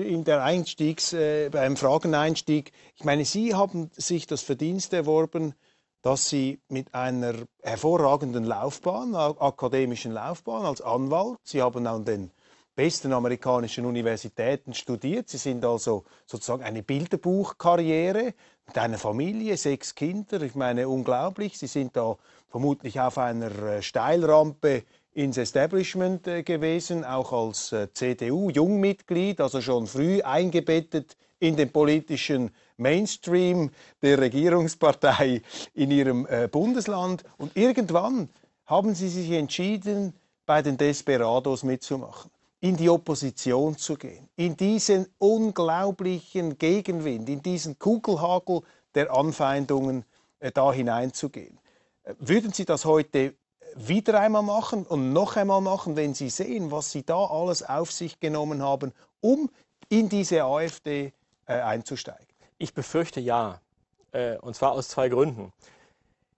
beim Frageneinstieg, ich meine, Sie haben sich das Verdienst erworben, dass Sie mit einer hervorragenden Laufbahn, akademischen Laufbahn als Anwalt, Sie haben an den besten amerikanischen Universitäten studiert, Sie sind also sozusagen eine Bilderbuchkarriere mit einer Familie, 6 Kinder, ich meine, unglaublich, Sie sind da vermutlich auf einer Steilrampe ins Establishment gewesen, auch als CDU-Jungmitglied, also schon früh eingebettet in den politischen Mainstream der Regierungspartei in Ihrem Bundesland. Und irgendwann haben Sie sich entschieden, bei den Desperados mitzumachen, in die Opposition zu gehen, in diesen unglaublichen Gegenwind, in diesen Kugelhagel der Anfeindungen da hineinzugehen. Würden Sie das heute wieder einmal machen und noch einmal machen, wenn Sie sehen, was Sie da alles auf sich genommen haben, um in diese AfD einzusteigen? Ich befürchte ja, und zwar aus 2 Gründen.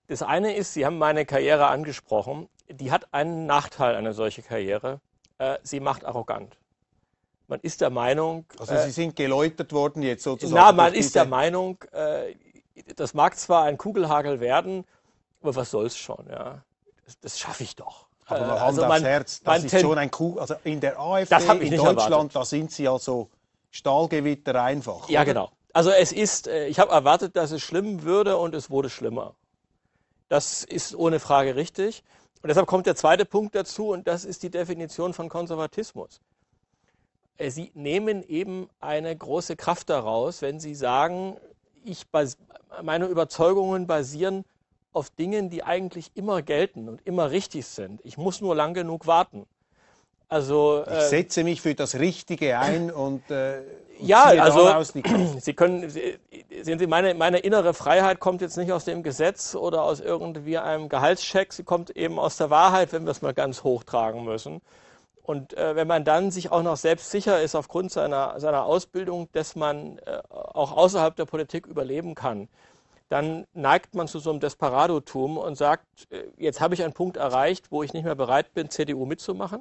Das eine ist, Sie haben meine Karriere angesprochen, die hat einen Nachteil, eine solche Karriere. Sie macht arrogant. Man ist der Meinung... Also Sie sind geläutert worden jetzt sozusagen. Na, man ist der Meinung, das mag zwar ein Kugelhagel werden, aber was soll's schon, ja. Das schaffe ich doch. Aber mal Hand aufs Herz, das ist schon ein also in der AfD, in Deutschland, erwartet. Da sind Sie also Stahlgewitter einfach. Ja, oder? genau. Also ich habe erwartet, dass es schlimm würde und es wurde schlimmer. Das ist ohne Frage richtig. Und deshalb kommt der zweite Punkt dazu und das ist die Definition von Konservatismus. Sie nehmen eben eine große Kraft daraus, wenn Sie sagen, meine Überzeugungen basieren auf Dingen, die eigentlich immer gelten und immer richtig sind. Ich muss nur lang genug warten. Ich setze mich für das Richtige ein und ja, also die Kraft. Sehen Sie, meine innere Freiheit kommt jetzt nicht aus dem Gesetz oder aus irgendwie einem Gehaltscheck, sie kommt eben aus der Wahrheit, wenn wir es mal ganz hochtragen müssen. Und wenn man dann sich auch noch selbst sicher ist aufgrund seiner Ausbildung, dass man auch außerhalb der Politik überleben kann, dann neigt man zu so einem Desperadotum und sagt, jetzt habe ich einen Punkt erreicht, wo ich nicht mehr bereit bin, CDU mitzumachen.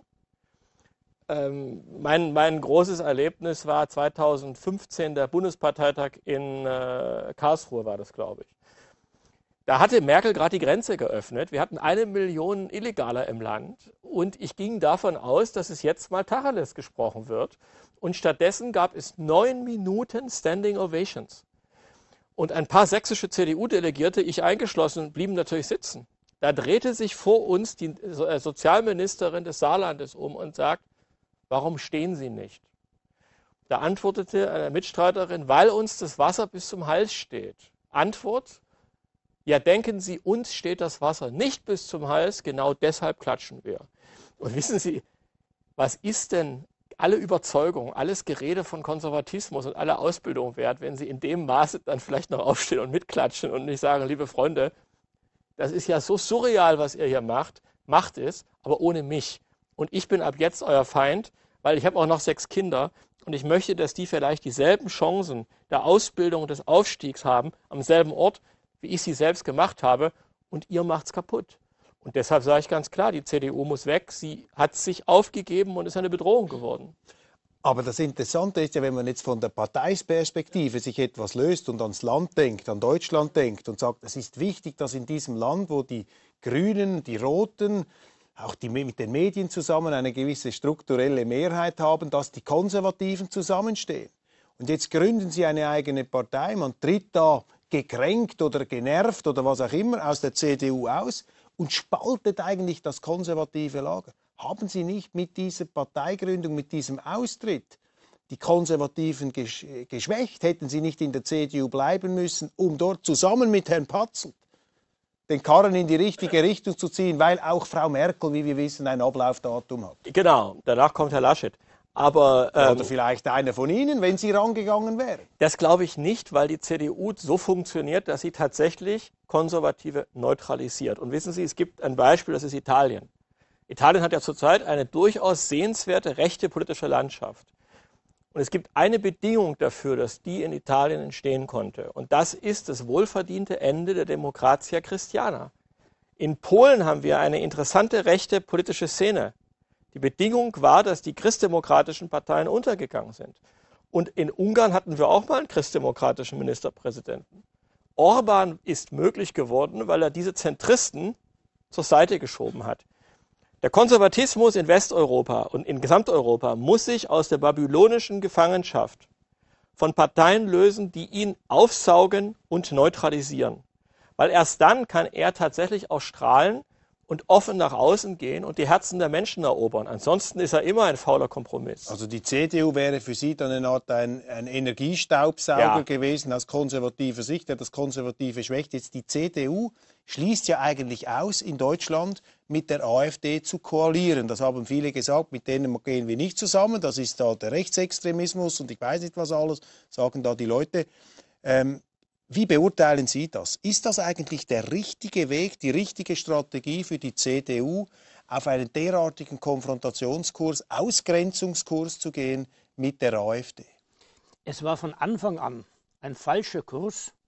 Mein großes Erlebnis war 2015 der Bundesparteitag in Karlsruhe, war das, glaube ich. Da hatte Merkel gerade die Grenze geöffnet. Wir hatten 1 Million Illegale im Land und ich ging davon aus, dass es jetzt mal Tacheles gesprochen wird. Und stattdessen gab es 9 Minuten Standing Ovations. Und ein paar sächsische CDU-Delegierte, ich eingeschlossen, blieben natürlich sitzen. Da drehte sich vor uns die Sozialministerin des Saarlandes um und sagt, warum stehen Sie nicht? Da antwortete eine Mitstreiterin, weil uns das Wasser bis zum Hals steht. Antwort, ja, denken Sie, uns steht das Wasser nicht bis zum Hals, genau deshalb klatschen wir. Und wissen Sie, was ist denn alle Überzeugung, alles Gerede von Konservatismus und alle Ausbildung wert, wenn Sie in dem Maße dann vielleicht noch aufstehen und mitklatschen und nicht sagen, liebe Freunde, das ist ja so surreal, was ihr hier macht, macht es, aber ohne mich. Und ich bin ab jetzt euer Feind, weil ich habe auch noch 6 Kinder und ich möchte, dass die vielleicht dieselben Chancen der Ausbildung und des Aufstiegs haben, am selben Ort, wie ich sie selbst gemacht habe, und ihr macht's kaputt. Und deshalb sage ich ganz klar, die CDU muss weg, sie hat sich aufgegeben und ist eine Bedrohung geworden. Aber das Interessante ist ja, wenn man jetzt von der Parteisperspektive sich etwas löst und ans Land denkt, an Deutschland denkt und sagt, es ist wichtig, dass in diesem Land, wo die Grünen, die Roten, auch die mit den Medien zusammen eine gewisse strukturelle Mehrheit haben, dass die Konservativen zusammenstehen. Und jetzt gründen sie eine eigene Partei, man tritt da gekränkt oder genervt oder was auch immer aus der CDU aus und spaltet eigentlich das konservative Lager. Haben Sie nicht mit dieser Parteigründung, mit diesem Austritt die Konservativen geschwächt? Hätten Sie nicht in der CDU bleiben müssen, um dort zusammen mit Herrn Patzelt den Karren in die richtige Richtung zu ziehen, weil auch Frau Merkel, wie wir wissen, ein Ablaufdatum hat? Genau, danach kommt Herr Laschet. Aber, oder vielleicht einer von Ihnen, wenn Sie rangegangen wären. Das glaube ich nicht, weil die CDU so funktioniert, dass sie tatsächlich Konservative neutralisiert. Und wissen Sie, es gibt ein Beispiel, das ist Italien. Italien hat ja zurzeit eine durchaus sehenswerte rechte politische Landschaft. Und es gibt eine Bedingung dafür, dass die in Italien entstehen konnte. Und das ist das wohlverdiente Ende der Democrazia Christiana. In Polen haben wir eine interessante rechte politische Szene. Die Bedingung war, dass die christdemokratischen Parteien untergegangen sind. Und in Ungarn hatten wir auch mal einen christdemokratischen Ministerpräsidenten. Orban ist möglich geworden, weil er diese Zentristen zur Seite geschoben hat. Der Konservatismus in Westeuropa und in Gesamteuropa muss sich aus der babylonischen Gefangenschaft von Parteien lösen, die ihn aufsaugen und neutralisieren. Weil erst dann kann er tatsächlich auch strahlen und offen nach außen gehen und die Herzen der Menschen erobern. Ansonsten ist er immer ein fauler Kompromiss. Also die CDU wäre für Sie dann eine Art ein Energiestaubsauger gewesen aus konservativer Sicht, der das Konservative schwächt. Jetzt die CDU schließt ja eigentlich aus, in Deutschland mit der AfD zu koalieren. Das haben viele gesagt, mit denen gehen wir nicht zusammen. Das ist da der Rechtsextremismus und ich weiß nicht was alles, sagen da die Leute. Wie beurteilen Sie das? Ist das eigentlich der richtige Weg, die richtige Strategie für die CDU, auf einen derartigen Konfrontationskurs, Ausgrenzungskurs zu gehen mit der AfD? Es war von Anfang an ein falscher Kurs,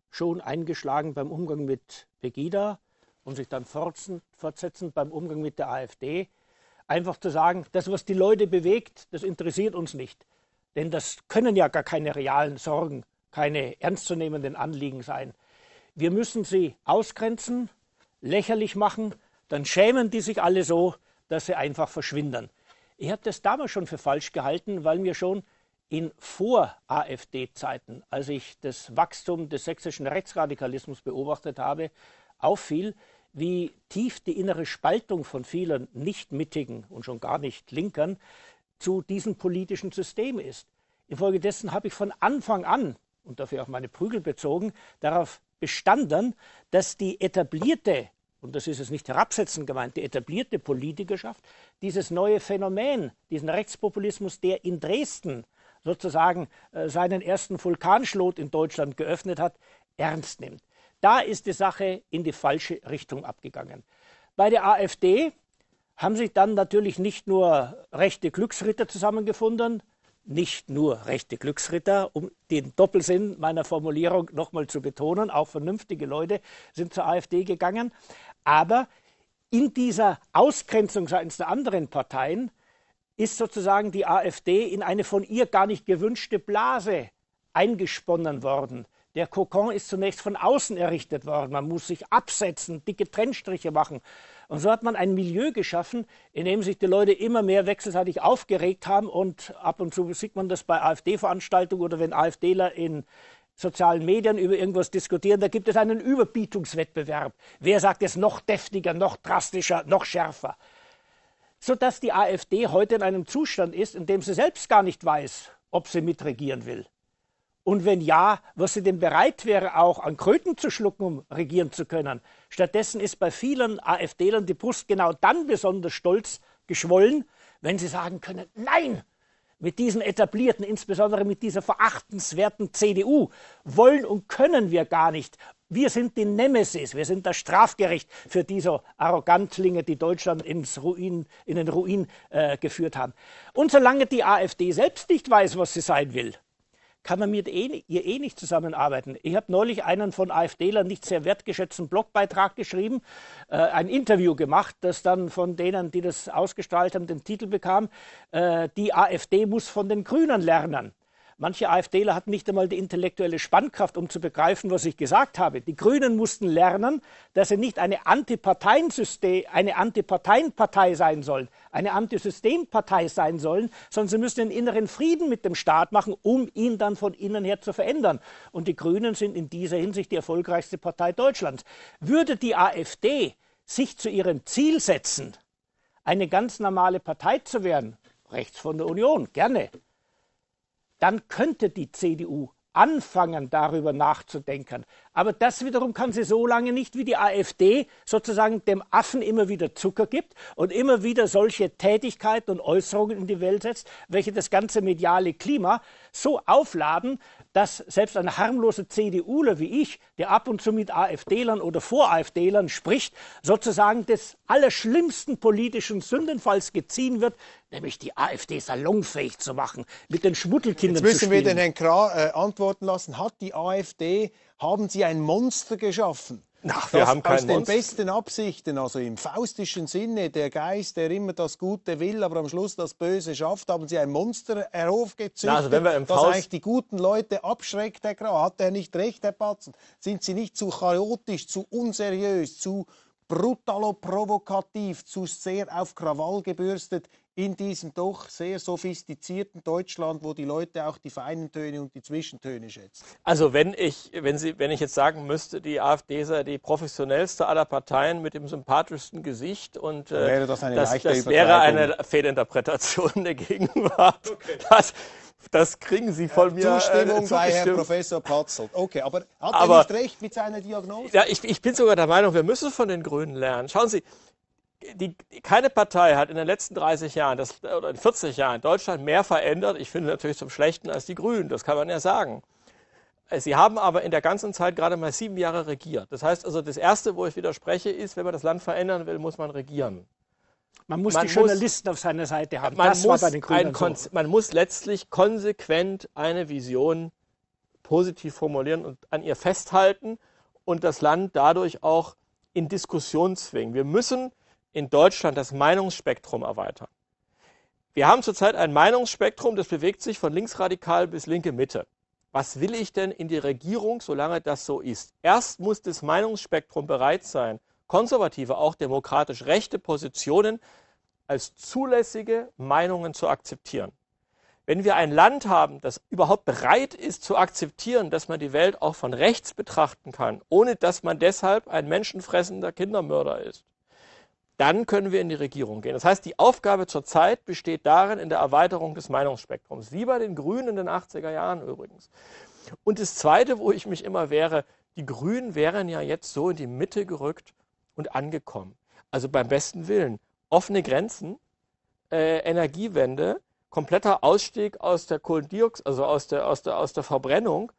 schon eingeschlagen beim Umgang mit Pegida und sich dann fortsetzend beim Umgang mit der AfD. Einfach zu sagen, das, was die Leute bewegt, das interessiert uns nicht. Denn das können ja gar keine realen Sorgen, keine ernstzunehmenden Anliegen sein. Wir müssen sie ausgrenzen, lächerlich machen, dann schämen die sich alle so, dass sie einfach verschwinden. Ich habe das damals schon für falsch gehalten, weil mir schon in Vor-AfD-Zeiten, als ich das Wachstum des sächsischen Rechtsradikalismus beobachtet habe, auffiel, wie tief die innere Spaltung von vielen Nicht-Mittigen und schon gar nicht Linkern zu diesem politischen System ist. Infolgedessen habe ich von Anfang an, und dafür auch meine Prügel bezogen, darauf bestanden, dass die etablierte, und das ist es nicht herabsetzend gemeint, die etablierte Politikerschaft dieses neue Phänomen, diesen Rechtspopulismus, der in Dresden sozusagen seinen ersten Vulkanschlot in Deutschland geöffnet hat, ernst nimmt. Da ist die Sache in die falsche Richtung abgegangen. Bei der AfD haben sich dann natürlich nicht nur rechte Glücksritter zusammengefunden, nicht nur rechte Glücksritter, um den Doppelsinn meiner Formulierung nochmal zu betonen, auch vernünftige Leute sind zur AfD gegangen, aber in dieser Ausgrenzung seitens der anderen Parteien ist sozusagen die AfD in eine von ihr gar nicht gewünschte Blase eingesponnen worden. Der Kokon ist zunächst von außen errichtet worden. Man muss sich absetzen, dicke Trennstriche machen. Und so hat man ein Milieu geschaffen, in dem sich die Leute immer mehr wechselseitig aufgeregt haben. Und ab und zu sieht man das bei AfD-Veranstaltungen oder wenn AfDler in sozialen Medien über irgendwas diskutieren, da gibt es einen Überbietungswettbewerb. Wer sagt es noch deftiger, noch drastischer, noch schärfer? Sodass die AfD heute in einem Zustand ist, in dem sie selbst gar nicht weiß, ob sie mitregieren will. Und wenn ja, was sie denn bereit wäre, auch an Kröten zu schlucken, um regieren zu können. Stattdessen ist bei vielen AfDlern die Brust genau dann besonders stolz geschwollen, wenn sie sagen können, nein, mit diesen etablierten, insbesondere mit dieser verachtenswerten CDU, wollen und können wir gar nicht. Wir sind die Nemesis, wir sind das Strafgericht für diese Arrogantlinge, die Deutschland in den Ruin geführt haben. Und solange die AfD selbst nicht weiß, was sie sein will, kann man mit ihr nicht zusammenarbeiten. Ich habe neulich einen von AfDlern nicht sehr wertgeschätzten Blogbeitrag geschrieben, ein Interview gemacht, das dann von denen, die das ausgestrahlt haben, den Titel bekam, die AfD muss von den Grünen lernen. Manche AfDler hatten nicht einmal die intellektuelle Spannkraft, um zu begreifen, was ich gesagt habe. Die Grünen mussten lernen, dass sie nicht eine Antiparteienpartei sein sollen, eine Antisystempartei sein sollen, sondern sie müssen den inneren Frieden mit dem Staat machen, um ihn dann von innen her zu verändern. Und die Grünen sind in dieser Hinsicht die erfolgreichste Partei Deutschlands. Würde die AfD sich zu ihrem Ziel setzen, eine ganz normale Partei zu werden, rechts von der Union, gerne, dann könnte die CDU anfangen, darüber nachzudenken. Aber das wiederum kann sie so lange nicht, wie die AfD sozusagen dem Affen immer wieder Zucker gibt und immer wieder solche Tätigkeiten und Äußerungen in die Welt setzt, welche das ganze mediale Klima so aufladen, dass selbst ein harmloser CDUler wie ich, der ab und zu mit AfDlern oder Vor-AfDlern spricht, sozusagen des allerschlimmsten politischen Sündenfalls geziehen wird, nämlich die AfD salonfähig zu machen, mit den Schmuddelkindern zu spielen. Jetzt müssen wir den Herrn Krah antworten lassen. Haben Sie ein Monster geschaffen? Ach, wir haben kein aus den Monster. besten Absichten, also im faustischen Sinne, der Geist, der immer das Gute will, aber am Schluss das Böse schafft, haben Sie ein Monster aufgezüchtet, Also wenn wir im das Faust eigentlich die guten Leute abschreckt, Herr Krah. Hat er nicht recht, Herr Batzen? Sind Sie nicht zu chaotisch, zu unseriös, zu brutalo-provokativ, zu sehr auf Krawall gebürstet in diesem doch sehr sophistizierten Deutschland, wo die Leute auch die feinen Töne und die Zwischentöne schätzen? Also wenn ich jetzt sagen müsste, die AfD sei die professionellste aller Parteien mit dem sympathischsten Gesicht und wäre das eine leichte das wäre Übertreibung. eine Fehlinterpretation der Gegenwart. Okay. Das kriegen Sie von mir Zustimmung bei Herrn Professor Patzelt. Okay, aber hat er nicht recht mit seiner Diagnose? Ja, ich bin sogar der Meinung, wir müssen von den Grünen lernen. Schauen Sie, keine Partei hat in den letzten 30 Jahren oder in 40 Jahren Deutschland mehr verändert, ich finde natürlich zum Schlechten, als die Grünen, das kann man ja sagen. Sie haben aber in der ganzen Zeit gerade mal 7 Jahre regiert. Das heißt also, das Erste, wo ich widerspreche, ist, wenn man das Land verändern will, muss man regieren. Man muss die Journalisten auf seiner Seite haben. Das war bei den Grünen so. Man muss letztlich konsequent eine Vision positiv formulieren und an ihr festhalten und das Land dadurch auch in Diskussion zwingen. Wir müssen in Deutschland das Meinungsspektrum erweitern. Wir haben zurzeit ein Meinungsspektrum, das bewegt sich von linksradikal bis linke Mitte. Was will ich denn in die Regierung, solange das so ist? Erst muss das Meinungsspektrum bereit sein, konservative, auch demokratisch rechte Positionen als zulässige Meinungen zu akzeptieren. Wenn wir ein Land haben, das überhaupt bereit ist zu akzeptieren, dass man die Welt auch von rechts betrachten kann, ohne dass man deshalb ein menschenfressender Kindermörder ist, dann können wir in die Regierung gehen. Das heißt, die Aufgabe zurzeit besteht darin, in der Erweiterung des Meinungsspektrums, wie bei den Grünen in den 80er Jahren übrigens. Und das Zweite, wo ich mich immer wehre, die Grünen wären ja jetzt so in die Mitte gerückt und angekommen. Also beim besten Willen. Offene Grenzen, Energiewende, kompletter Ausstieg aus der Kohlendioxid, also aus der Verbrennung,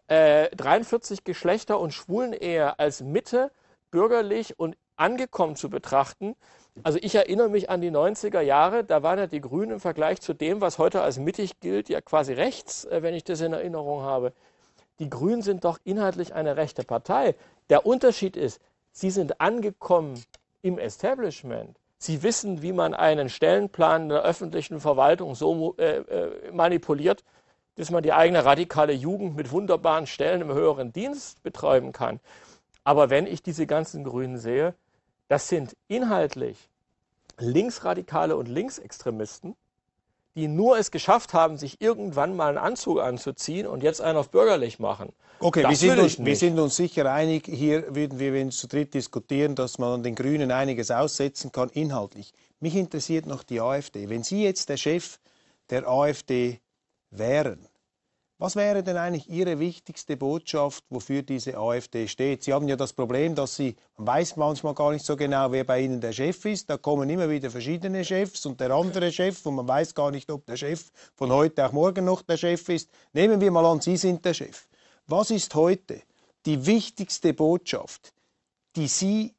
43 Geschlechter- und Schwulenehe als Mitte, bürgerlich und angekommen zu betrachten. Also ich erinnere mich an die 90er Jahre, da waren ja die Grünen im Vergleich zu dem, was heute als mittig gilt, ja quasi rechts, wenn ich das in Erinnerung habe. Die Grünen sind doch inhaltlich eine rechte Partei. Der Unterschied ist, sie sind angekommen im Establishment. Sie wissen, wie man einen Stellenplan der öffentlichen Verwaltung so manipuliert, dass man die eigene radikale Jugend mit wunderbaren Stellen im höheren Dienst betreiben kann. Aber wenn ich diese ganzen Grünen sehe, das sind inhaltlich Linksradikale und Linksextremisten, die nur es geschafft haben, sich irgendwann mal einen Anzug anzuziehen und jetzt einen auf bürgerlich machen. Okay, wir sind uns sicher einig, hier würden wir, wenn wir zu dritt diskutieren, dass man den Grünen einiges aussetzen kann, inhaltlich. Mich interessiert noch die AfD. Wenn Sie jetzt der Chef der AfD wären, was wäre denn eigentlich Ihre wichtigste Botschaft, wofür diese AfD steht? Sie haben ja das Problem, dass man weiß manchmal gar nicht so genau, wer bei Ihnen der Chef ist. Da kommen immer wieder verschiedene Chefs und der andere Chef und man weiß gar nicht, ob der Chef von heute auch morgen noch der Chef ist. Nehmen wir mal an, Sie sind der Chef. Was ist heute die wichtigste Botschaft, die Sie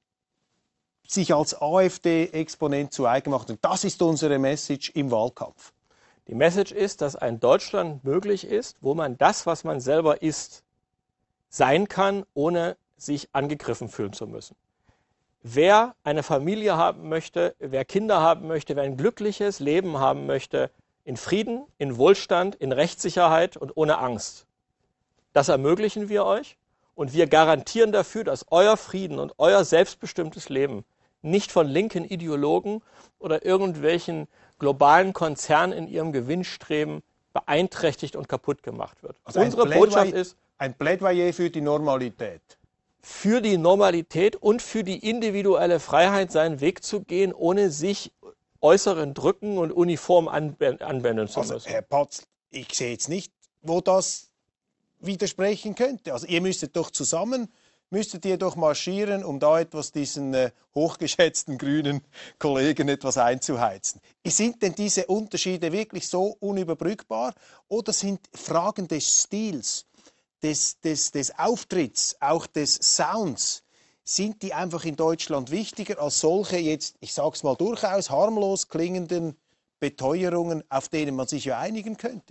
sich als AfD-Exponent zu eigen machen? Und das ist unsere Message im Wahlkampf. Die Message ist, dass ein Deutschland möglich ist, wo man das, was man selber ist, sein kann, ohne sich angegriffen fühlen zu müssen. Wer eine Familie haben möchte, wer Kinder haben möchte, wer ein glückliches Leben haben möchte, in Frieden, in Wohlstand, in Rechtssicherheit und ohne Angst, das ermöglichen wir euch und wir garantieren dafür, dass euer Frieden und euer selbstbestimmtes Leben nicht von linken Ideologen oder irgendwelchen globalen Konzernen in ihrem Gewinnstreben beeinträchtigt und kaputt gemacht wird. Also unsere Botschaft ist ein Plädoyer für die Normalität. Für die Normalität und für die individuelle Freiheit, seinen Weg zu gehen, ohne sich äußeren Drücken und Uniform anwenden zu müssen. Also, Herr Patz, ich sehe jetzt nicht, wo das widersprechen könnte. Also ihr müsstet doch marschieren, um da etwas diesen hochgeschätzten grünen Kollegen etwas einzuheizen. Sind denn diese Unterschiede wirklich so unüberbrückbar oder sind Fragen des Stils, des Auftritts, auch des Sounds, sind die einfach in Deutschland wichtiger als solche jetzt, ich sage es mal, durchaus harmlos klingenden Beteuerungen, auf denen man sich ja einigen könnte?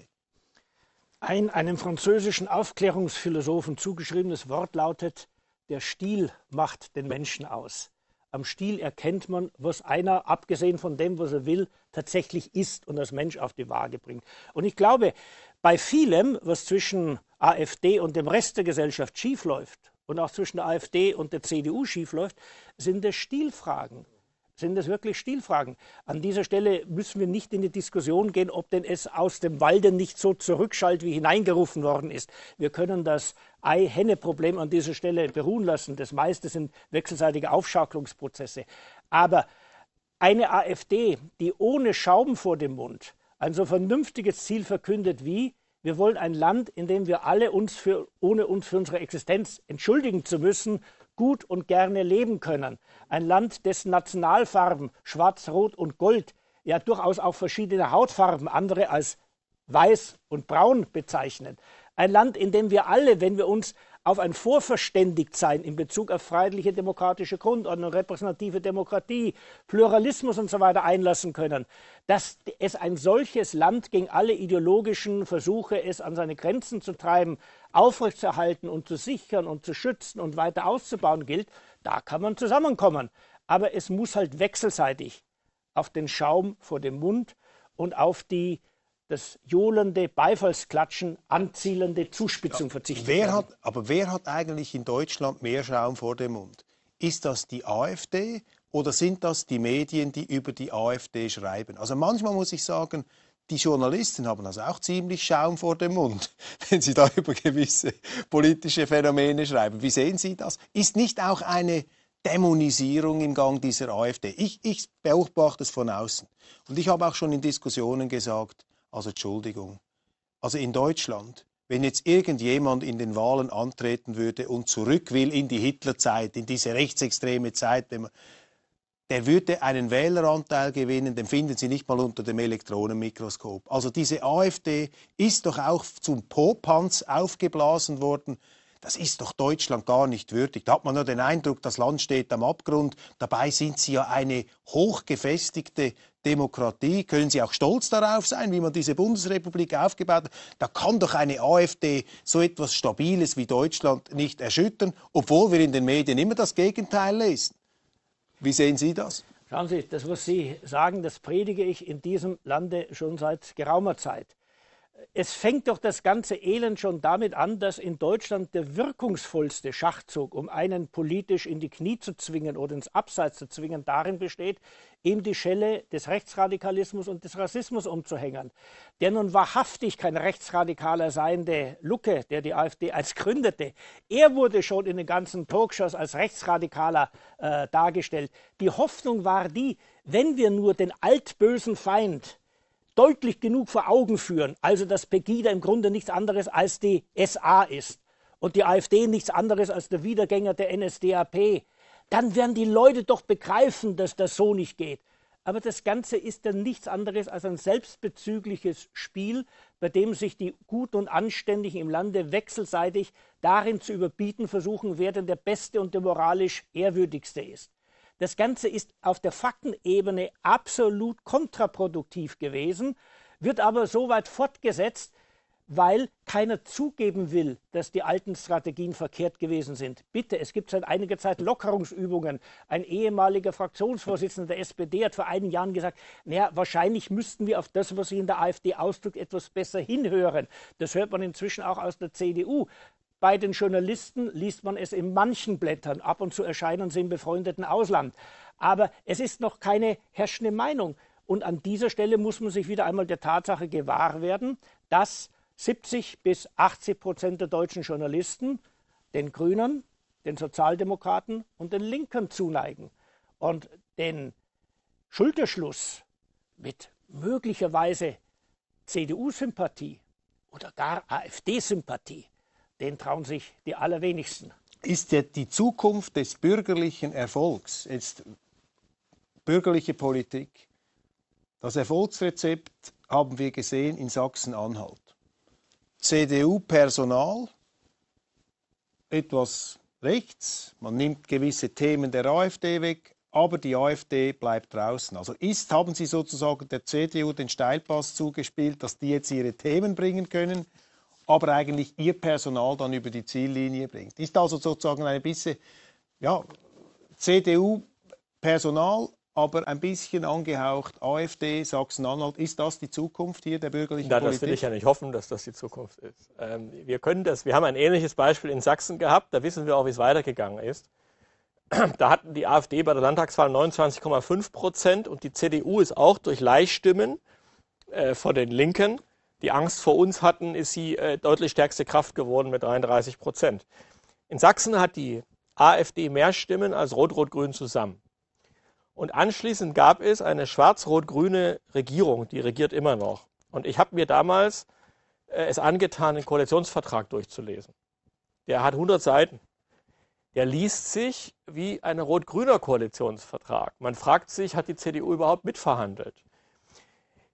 Einem französischen Aufklärungsphilosophen zugeschriebenes Wort lautet: Der Stil macht den Menschen aus. Am Stil erkennt man, was einer, abgesehen von dem, was er will, tatsächlich ist und als Mensch auf die Waage bringt. Und ich glaube, bei vielem, was zwischen AfD und dem Rest der Gesellschaft schiefläuft und auch zwischen der AfD und der CDU schiefläuft, sind es Stilfragen. Sind es wirklich Stilfragen? An dieser Stelle müssen wir nicht in die Diskussion gehen, ob denn es aus dem Walde nicht so zurückschallt, wie hineingerufen worden ist. Wir können das Ei-Henne-Problem an dieser Stelle beruhen lassen. Das meiste sind wechselseitige Aufschaukelungsprozesse. Aber eine AfD, die ohne Schaum vor dem Mund ein so vernünftiges Ziel verkündet wie: Wir wollen ein Land, in dem wir alle ohne uns für unsere Existenz entschuldigen zu müssen, gut und gerne leben können. Ein Land, dessen Nationalfarben Schwarz, Rot und Gold ja durchaus auch verschiedene Hautfarben, andere als Weiß und Braun bezeichnen. Ein Land, in dem wir alle, wenn wir uns auf ein Vorverständigtsein in Bezug auf freiheitliche demokratische Grundordnung, repräsentative Demokratie, Pluralismus und so weiter einlassen können, dass es ein solches Land gegen alle ideologischen Versuche, es an seine Grenzen zu treiben, aufrechtzuerhalten und zu sichern und zu schützen und weiter auszubauen gilt, da kann man zusammenkommen. Aber es muss halt wechselseitig auf den Schaum vor dem Mund und auf das johlende Beifallsklatschen anzielende Zuspitzung verzichtet werden. Wer hat eigentlich in Deutschland mehr Schaum vor dem Mund? Ist das die AfD oder sind das die Medien, die über die AfD schreiben? Also manchmal muss ich sagen, die Journalisten haben also auch ziemlich Schaum vor dem Mund, wenn sie da über gewisse politische Phänomene schreiben. Wie sehen Sie das? Ist nicht auch eine Dämonisierung im Gang dieser AfD? Ich beobachte es von außen. Und ich habe auch schon in Diskussionen gesagt, also Entschuldigung, also in Deutschland, wenn jetzt irgendjemand in den Wahlen antreten würde und zurück will in die Hitlerzeit, in diese rechtsextreme Zeit, der würde einen Wähleranteil gewinnen, den finden Sie nicht mal unter dem Elektronenmikroskop. Also diese AfD ist doch auch zum Popanz aufgeblasen worden. Das ist doch Deutschland gar nicht würdig. Da hat man nur den Eindruck, das Land steht am Abgrund. Dabei sind sie ja eine hochgefestigte Demokratie. Können Sie auch stolz darauf sein, wie man diese Bundesrepublik aufgebaut hat? Da kann doch eine AfD so etwas Stabiles wie Deutschland nicht erschüttern, obwohl wir in den Medien immer das Gegenteil lesen. Wie sehen Sie das? Schauen Sie, das, was Sie sagen, das predige ich in diesem Lande schon seit geraumer Zeit. Es fängt doch das ganze Elend schon damit an, dass in Deutschland der wirkungsvollste Schachzug, um einen politisch in die Knie zu zwingen oder ins Abseits zu zwingen, darin besteht, ihm die Schelle des Rechtsradikalismus und des Rassismus umzuhängen. Der nun wahrhaftig kein Rechtsradikaler seiende Lucke, der die AfD als gründete, er wurde schon in den ganzen Talkshows als Rechtsradikaler dargestellt. Die Hoffnung war die, wenn wir nur den altbösen Feind deutlich genug vor Augen führen, also dass Pegida im Grunde nichts anderes als die SA ist und die AfD nichts anderes als der Wiedergänger der NSDAP, dann werden die Leute doch begreifen, dass das so nicht geht. Aber das Ganze ist dann nichts anderes als ein selbstbezügliches Spiel, bei dem sich die Guten und Anständigen im Lande wechselseitig darin zu überbieten versuchen, wer denn der Beste und der moralisch Ehrwürdigste ist. Das Ganze ist auf der Faktenebene absolut kontraproduktiv gewesen, wird aber so weit fortgesetzt, weil keiner zugeben will, dass die alten Strategien verkehrt gewesen sind. Bitte, es gibt seit einiger Zeit Lockerungsübungen. Ein ehemaliger Fraktionsvorsitzender der SPD hat vor einigen Jahren gesagt, naja, wahrscheinlich müssten wir auf das, was sich in der AfD ausdrückt, etwas besser hinhören. Das hört man inzwischen auch aus der CDU. Bei den Journalisten liest man es in manchen Blättern. Ab und zu erscheinen sie im befreundeten Ausland. Aber es ist noch keine herrschende Meinung. Und an dieser Stelle muss man sich wieder einmal der Tatsache gewahr werden, dass 70-80% der deutschen Journalisten den Grünen, den Sozialdemokraten und den Linken zuneigen. Und den Schulterschluss mit möglicherweise CDU-Sympathie oder gar AfD-Sympathie, den trauen sich die allerwenigsten. Ist ja die Zukunft des bürgerlichen Erfolgs, jetzt bürgerliche Politik, das Erfolgsrezept haben wir gesehen in Sachsen-Anhalt. CDU-Personal, etwas rechts, man nimmt gewisse Themen der AfD weg, aber die AfD bleibt draußen. Also haben Sie sozusagen der CDU den Steilpass zugespielt, dass die jetzt ihre Themen bringen können, aber eigentlich ihr Personal dann über die Ziellinie bringt. Ist also sozusagen ein bisschen CDU-Personal, aber ein bisschen angehaucht AfD, Sachsen-Anhalt. Ist das die Zukunft hier der bürgerlichen Politik? Das will ich ja nicht hoffen, dass das die Zukunft ist. Wir haben ein ähnliches Beispiel in Sachsen gehabt, da wissen wir auch, wie es weitergegangen ist. Da hatten die AfD bei der Landtagswahl 29,5% und die CDU ist auch durch Leihstimmen von den Linken, die Angst vor uns hatten, ist sie deutlich stärkste Kraft geworden mit 33%. In Sachsen hat die AfD mehr Stimmen als Rot-Rot-Grün zusammen. Und anschließend gab es eine schwarz-rot-grüne Regierung, die regiert immer noch. Und ich habe mir damals es angetan, den Koalitionsvertrag durchzulesen. Der hat 100 Seiten. Der liest sich wie ein rot-grüner Koalitionsvertrag. Man fragt sich, hat die CDU überhaupt mitverhandelt?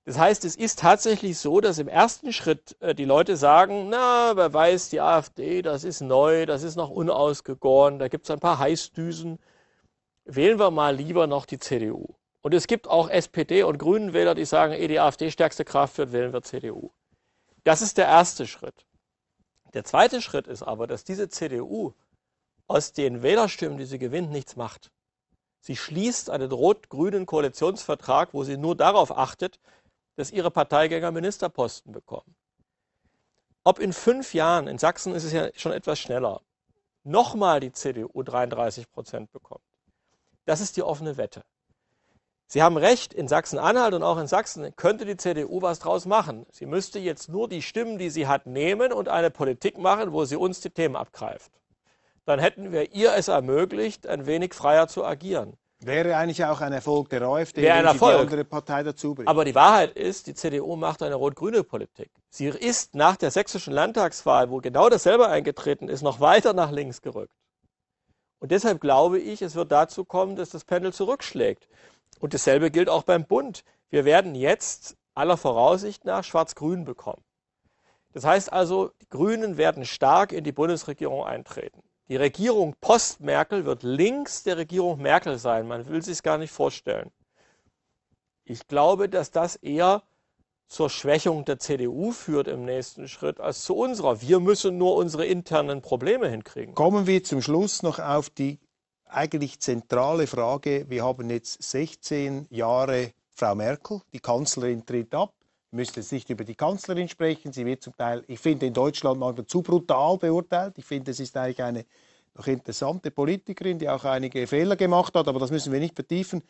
Das heißt, es ist tatsächlich so, dass im ersten Schritt die Leute sagen, na, wer weiß, die AfD, das ist neu, das ist noch unausgegoren, da gibt es ein paar Heißdüsen. Wählen wir mal lieber noch die CDU. Und es gibt auch SPD- und Grünen-Wähler, die sagen, ehe die AfD stärkste Kraft wird, wählen wir CDU. Das ist der erste Schritt. Der zweite Schritt ist aber, dass diese CDU aus den Wählerstimmen, die sie gewinnt, nichts macht. Sie schließt einen rot-grünen Koalitionsvertrag, wo sie nur darauf achtet, dass ihre Parteigänger Ministerposten bekommen. Ob in 5 Jahren, in Sachsen ist es ja schon etwas schneller, nochmal die CDU 33% bekommt, das ist die offene Wette. Sie haben recht, in Sachsen-Anhalt und auch in Sachsen könnte die CDU was draus machen. Sie müsste jetzt nur die Stimmen, die sie hat, nehmen und eine Politik machen, wo sie uns die Themen abgreift. Dann hätten wir ihr es ermöglicht, ein wenig freier zu agieren. Wäre eigentlich auch ein Erfolg der AfD, Wäre ein wenn sie die Erfolg. andere Partei dazu bringt. Aber die Wahrheit ist, die CDU macht eine rot-grüne Politik. Sie ist nach der sächsischen Landtagswahl, wo genau dasselbe eingetreten ist, noch weiter nach links gerückt. Und deshalb glaube ich, es wird dazu kommen, dass das Pendel zurückschlägt. Und dasselbe gilt auch beim Bund. Wir werden jetzt aller Voraussicht nach Schwarz-Grün bekommen. Das heißt also, die Grünen werden stark in die Bundesregierung eintreten. Die Regierung post-Merkel wird links der Regierung Merkel sein. Man will sich es gar nicht vorstellen. Ich glaube, dass das eher zur Schwächung der CDU führt im nächsten Schritt als zu unserer. Wir müssen nur unsere internen Probleme hinkriegen. Kommen wir zum Schluss noch auf die eigentlich zentrale Frage. Wir haben jetzt 16 Jahre Frau Merkel, die Kanzlerin tritt ab. Wir müssen jetzt nicht über die Kanzlerin sprechen. Sie wird zum Teil, ich finde, in Deutschland manchmal zu brutal beurteilt. Ich finde, es ist eigentlich eine noch interessante Politikerin, die auch einige Fehler gemacht hat, aber das müssen wir nicht vertiefen.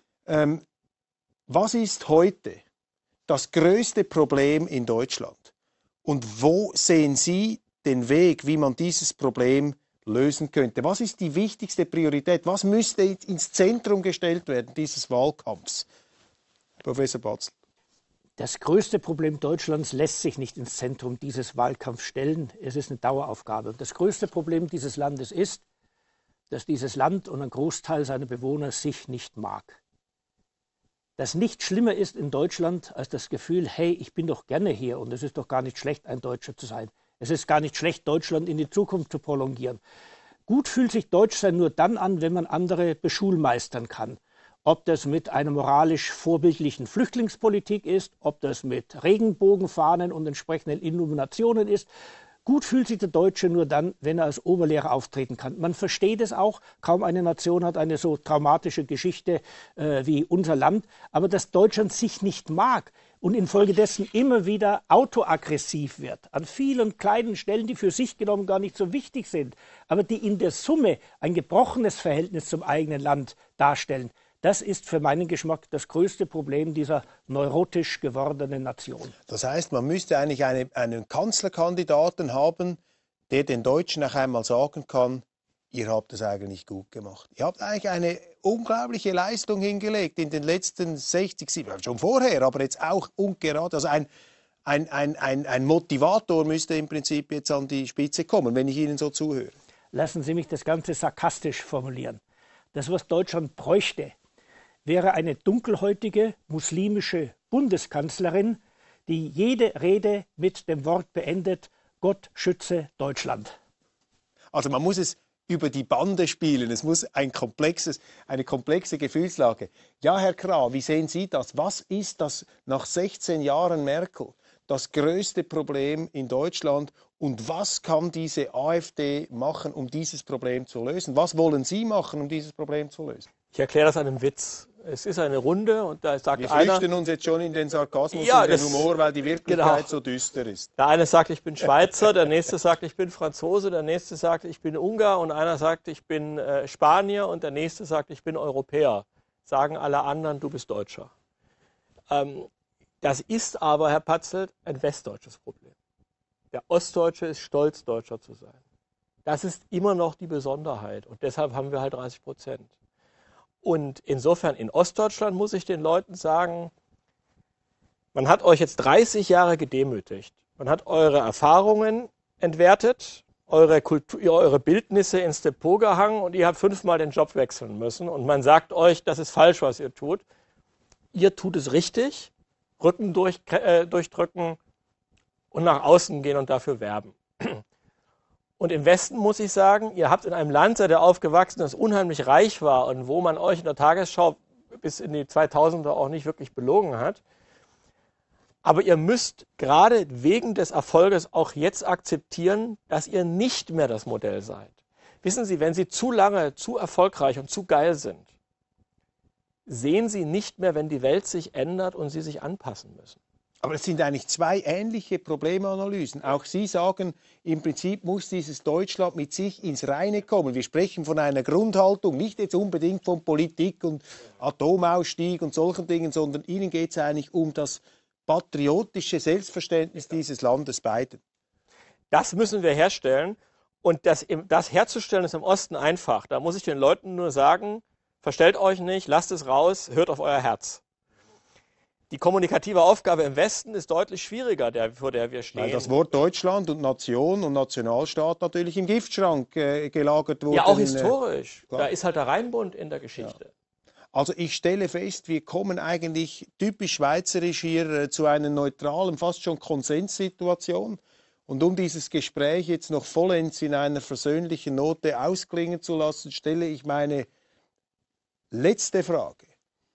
Was ist heute das größte Problem in Deutschland? Und wo sehen Sie den Weg, wie man dieses Problem lösen könnte? Was ist die wichtigste Priorität? Was müsste ins Zentrum gestellt werden, dieses Wahlkampfs? Professor Batzl. Das größte Problem Deutschlands lässt sich nicht ins Zentrum dieses Wahlkampfs stellen. Es ist eine Daueraufgabe. Und das größte Problem dieses Landes ist, dass dieses Land und ein Großteil seiner Bewohner sich nicht mag. Dass nichts schlimmer ist in Deutschland als das Gefühl, hey, ich bin doch gerne hier und es ist doch gar nicht schlecht, ein Deutscher zu sein. Es ist gar nicht schlecht, Deutschland in die Zukunft zu prolongieren. Gut fühlt sich Deutschsein nur dann an, wenn man andere beschulmeistern kann. Ob das mit einer moralisch vorbildlichen Flüchtlingspolitik ist, ob das mit Regenbogenfahnen und entsprechenden Illuminationen ist. Gut fühlt sich der Deutsche nur dann, wenn er als Oberlehrer auftreten kann. Man versteht es auch, kaum eine Nation hat eine so traumatische Geschichte wie unser Land. Aber dass Deutschland sich nicht mag und infolgedessen immer wieder autoaggressiv wird, an vielen kleinen Stellen, die für sich genommen gar nicht so wichtig sind, aber die in der Summe ein gebrochenes Verhältnis zum eigenen Land darstellen, das ist für meinen Geschmack das größte Problem dieser neurotisch gewordenen Nation. Das heißt, man müsste eigentlich einen Kanzlerkandidaten haben, der den Deutschen auch einmal sagen kann, ihr habt es eigentlich gut gemacht. Ihr habt eigentlich eine unglaubliche Leistung hingelegt in den letzten 60, 70, schon vorher, aber jetzt auch und gerade. Also ein Motivator müsste im Prinzip jetzt an die Spitze kommen, wenn ich Ihnen so zuhöre. Lassen Sie mich das Ganze sarkastisch formulieren. Das, was Deutschland bräuchte, wäre eine dunkelhäutige muslimische Bundeskanzlerin, die jede Rede mit dem Wort beendet, Gott schütze Deutschland. Also man muss es über die Bande spielen, es muss eine komplexe Gefühlslage. Ja, Herr Krah, wie sehen Sie das? Was ist das nach 16 Jahren Merkel das größte Problem in Deutschland und was kann diese AfD machen, um dieses Problem zu lösen? Was wollen Sie machen, um dieses Problem zu lösen? Ich erkläre das an einem Witz. Es ist eine Runde und da sagt Wir einer... flüchten uns jetzt schon in den Sarkasmus Ja, und den Humor, weil die Wirklichkeit so düster ist. Der eine sagt, ich bin Schweizer, der nächste sagt, ich bin Franzose, der nächste sagt, ich bin Ungar und einer sagt, ich bin Spanier und der nächste sagt, ich bin Europäer. Sagen alle anderen, du bist Deutscher. Das ist aber, Herr Patzelt, ein westdeutsches Problem. Der Ostdeutsche ist stolz, Deutscher zu sein. Das ist immer noch die Besonderheit und deshalb haben wir halt 30%. Und insofern in Ostdeutschland muss ich den Leuten sagen, man hat euch jetzt 30 Jahre gedemütigt. Man hat eure Erfahrungen entwertet, eure Kultur, eure Bildnisse ins Depot gehangen und ihr habt 5-mal den Job wechseln müssen. Und man sagt euch, das ist falsch, was ihr tut. Ihr tut es richtig, Rücken durchdrücken und nach außen gehen und dafür werben. Und im Westen muss ich sagen, ihr habt in einem Land seid ihr aufgewachsen, das unheimlich reich war und wo man euch in der Tagesschau bis in die 2000er auch nicht wirklich belogen hat. Aber ihr müsst gerade wegen des Erfolges auch jetzt akzeptieren, dass ihr nicht mehr das Modell seid. Wissen Sie, wenn Sie zu lange, zu erfolgreich und zu geil sind, sehen Sie nicht mehr, wenn die Welt sich ändert und Sie sich anpassen müssen. Aber es sind eigentlich zwei ähnliche Problemanalysen. Auch Sie sagen, im Prinzip muss dieses Deutschland mit sich ins Reine kommen. Wir sprechen von einer Grundhaltung, nicht jetzt unbedingt von Politik und Atomausstieg und solchen Dingen, sondern Ihnen geht es eigentlich um das patriotische Selbstverständnis dieses Landes beiden. Das müssen wir herstellen. Und das herzustellen ist im Osten einfach. Da muss ich den Leuten nur sagen, verstellt euch nicht, lasst es raus, hört auf euer Herz. Die kommunikative Aufgabe im Westen ist deutlich schwieriger, vor der wir stehen. Weil das Wort Deutschland und Nation und Nationalstaat natürlich im Giftschrank gelagert wurde. Ja, auch historisch. Da ist halt der Rheinbund in der Geschichte. Ja. Also ich stelle fest, wir kommen eigentlich typisch schweizerisch hier zu einer neutralen, fast schon Konsenssituation. Und um dieses Gespräch jetzt noch vollends in einer versöhnlichen Note ausklingen zu lassen, stelle ich meine letzte Frage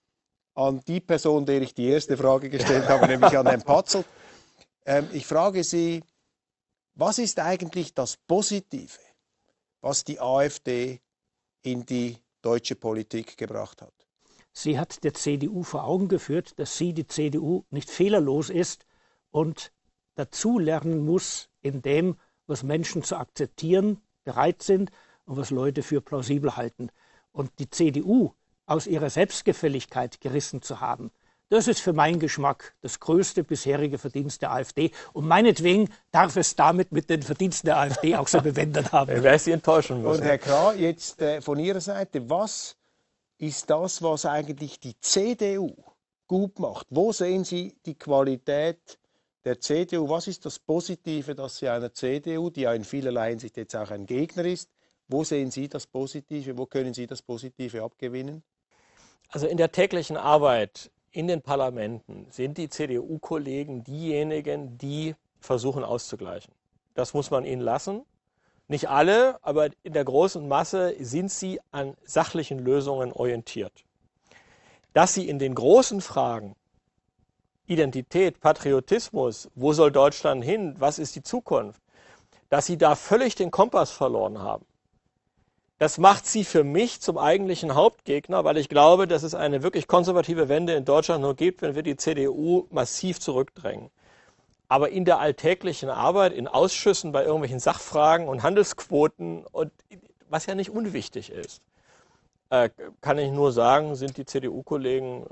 an die Person, der ich die erste Frage gestellt habe, nämlich an Herrn Patzelt. Ich frage Sie, was ist eigentlich das Positive, was die AfD in die deutsche Politik gebracht hat? Sie hat der CDU vor Augen geführt, dass sie, die CDU, nicht fehlerlos ist und dazulernen muss in dem, was Menschen zu akzeptieren bereit sind und was Leute für plausibel halten. Und die CDU aus ihrer Selbstgefälligkeit gerissen zu haben, das ist für meinen Geschmack das größte bisherige Verdienst der AfD. Und meinetwegen darf es damit mit den Verdiensten der AfD auch so bewändert haben. Wer Sie enttäuschen müssen. Und Herr Krah, jetzt von Ihrer Seite, was ist das, was eigentlich die CDU gut macht? Wo sehen Sie die Qualität der CDU? Was ist das Positive, dass Sie einer CDU, die ja in vielerlei Hinsicht jetzt auch ein Gegner ist, wo sehen Sie das Positive? Wo können Sie das Positive abgewinnen? Also in der täglichen Arbeit in den Parlamenten sind die CDU-Kollegen diejenigen, die versuchen auszugleichen. Das muss man ihnen lassen. Nicht alle, aber in der großen Masse sind sie an sachlichen Lösungen orientiert. Dass sie in den großen Fragen Identität, Patriotismus, wo soll Deutschland hin, was ist die Zukunft, dass sie da völlig den Kompass verloren haben. Das macht sie für mich zum eigentlichen Hauptgegner, weil ich glaube, dass es eine wirklich konservative Wende in Deutschland nur gibt, wenn wir die CDU massiv zurückdrängen. Aber in der alltäglichen Arbeit, in Ausschüssen, bei irgendwelchen Sachfragen und Handelsquoten, und was ja nicht unwichtig ist, kann ich nur sagen, sind die CDU-Kollegen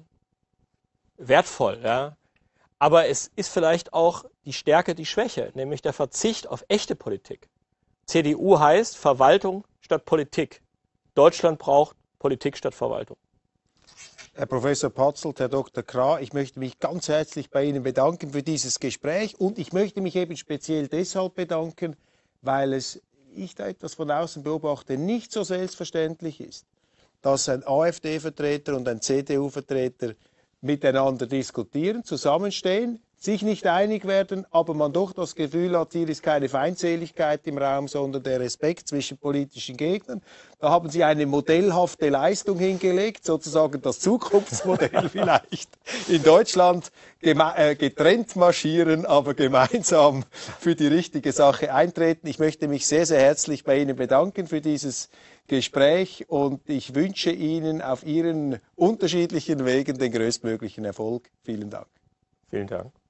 wertvoll. Ja? Aber es ist vielleicht auch die Stärke, die Schwäche, nämlich der Verzicht auf echte Politik. CDU heißt Verwaltung statt Politik. Deutschland braucht Politik statt Verwaltung. Herr Professor Patzelt, Herr Dr. Krah, ich möchte mich ganz herzlich bei Ihnen bedanken für dieses Gespräch und ich möchte mich eben speziell deshalb bedanken, weil ich da etwas von außen beobachte, nicht so selbstverständlich ist, dass ein AfD-Vertreter und ein CDU-Vertreter miteinander diskutieren, zusammenstehen, sich nicht einig werden, aber man doch das Gefühl hat, hier ist keine Feindseligkeit im Raum, sondern der Respekt zwischen politischen Gegnern. Da haben Sie eine modellhafte Leistung hingelegt, sozusagen das Zukunftsmodell vielleicht. In Deutschland getrennt marschieren, aber gemeinsam für die richtige Sache eintreten. Ich möchte mich sehr, sehr herzlich bei Ihnen bedanken für dieses Gespräch und ich wünsche Ihnen auf Ihren unterschiedlichen Wegen den größtmöglichen Erfolg. Vielen Dank. Vielen Dank.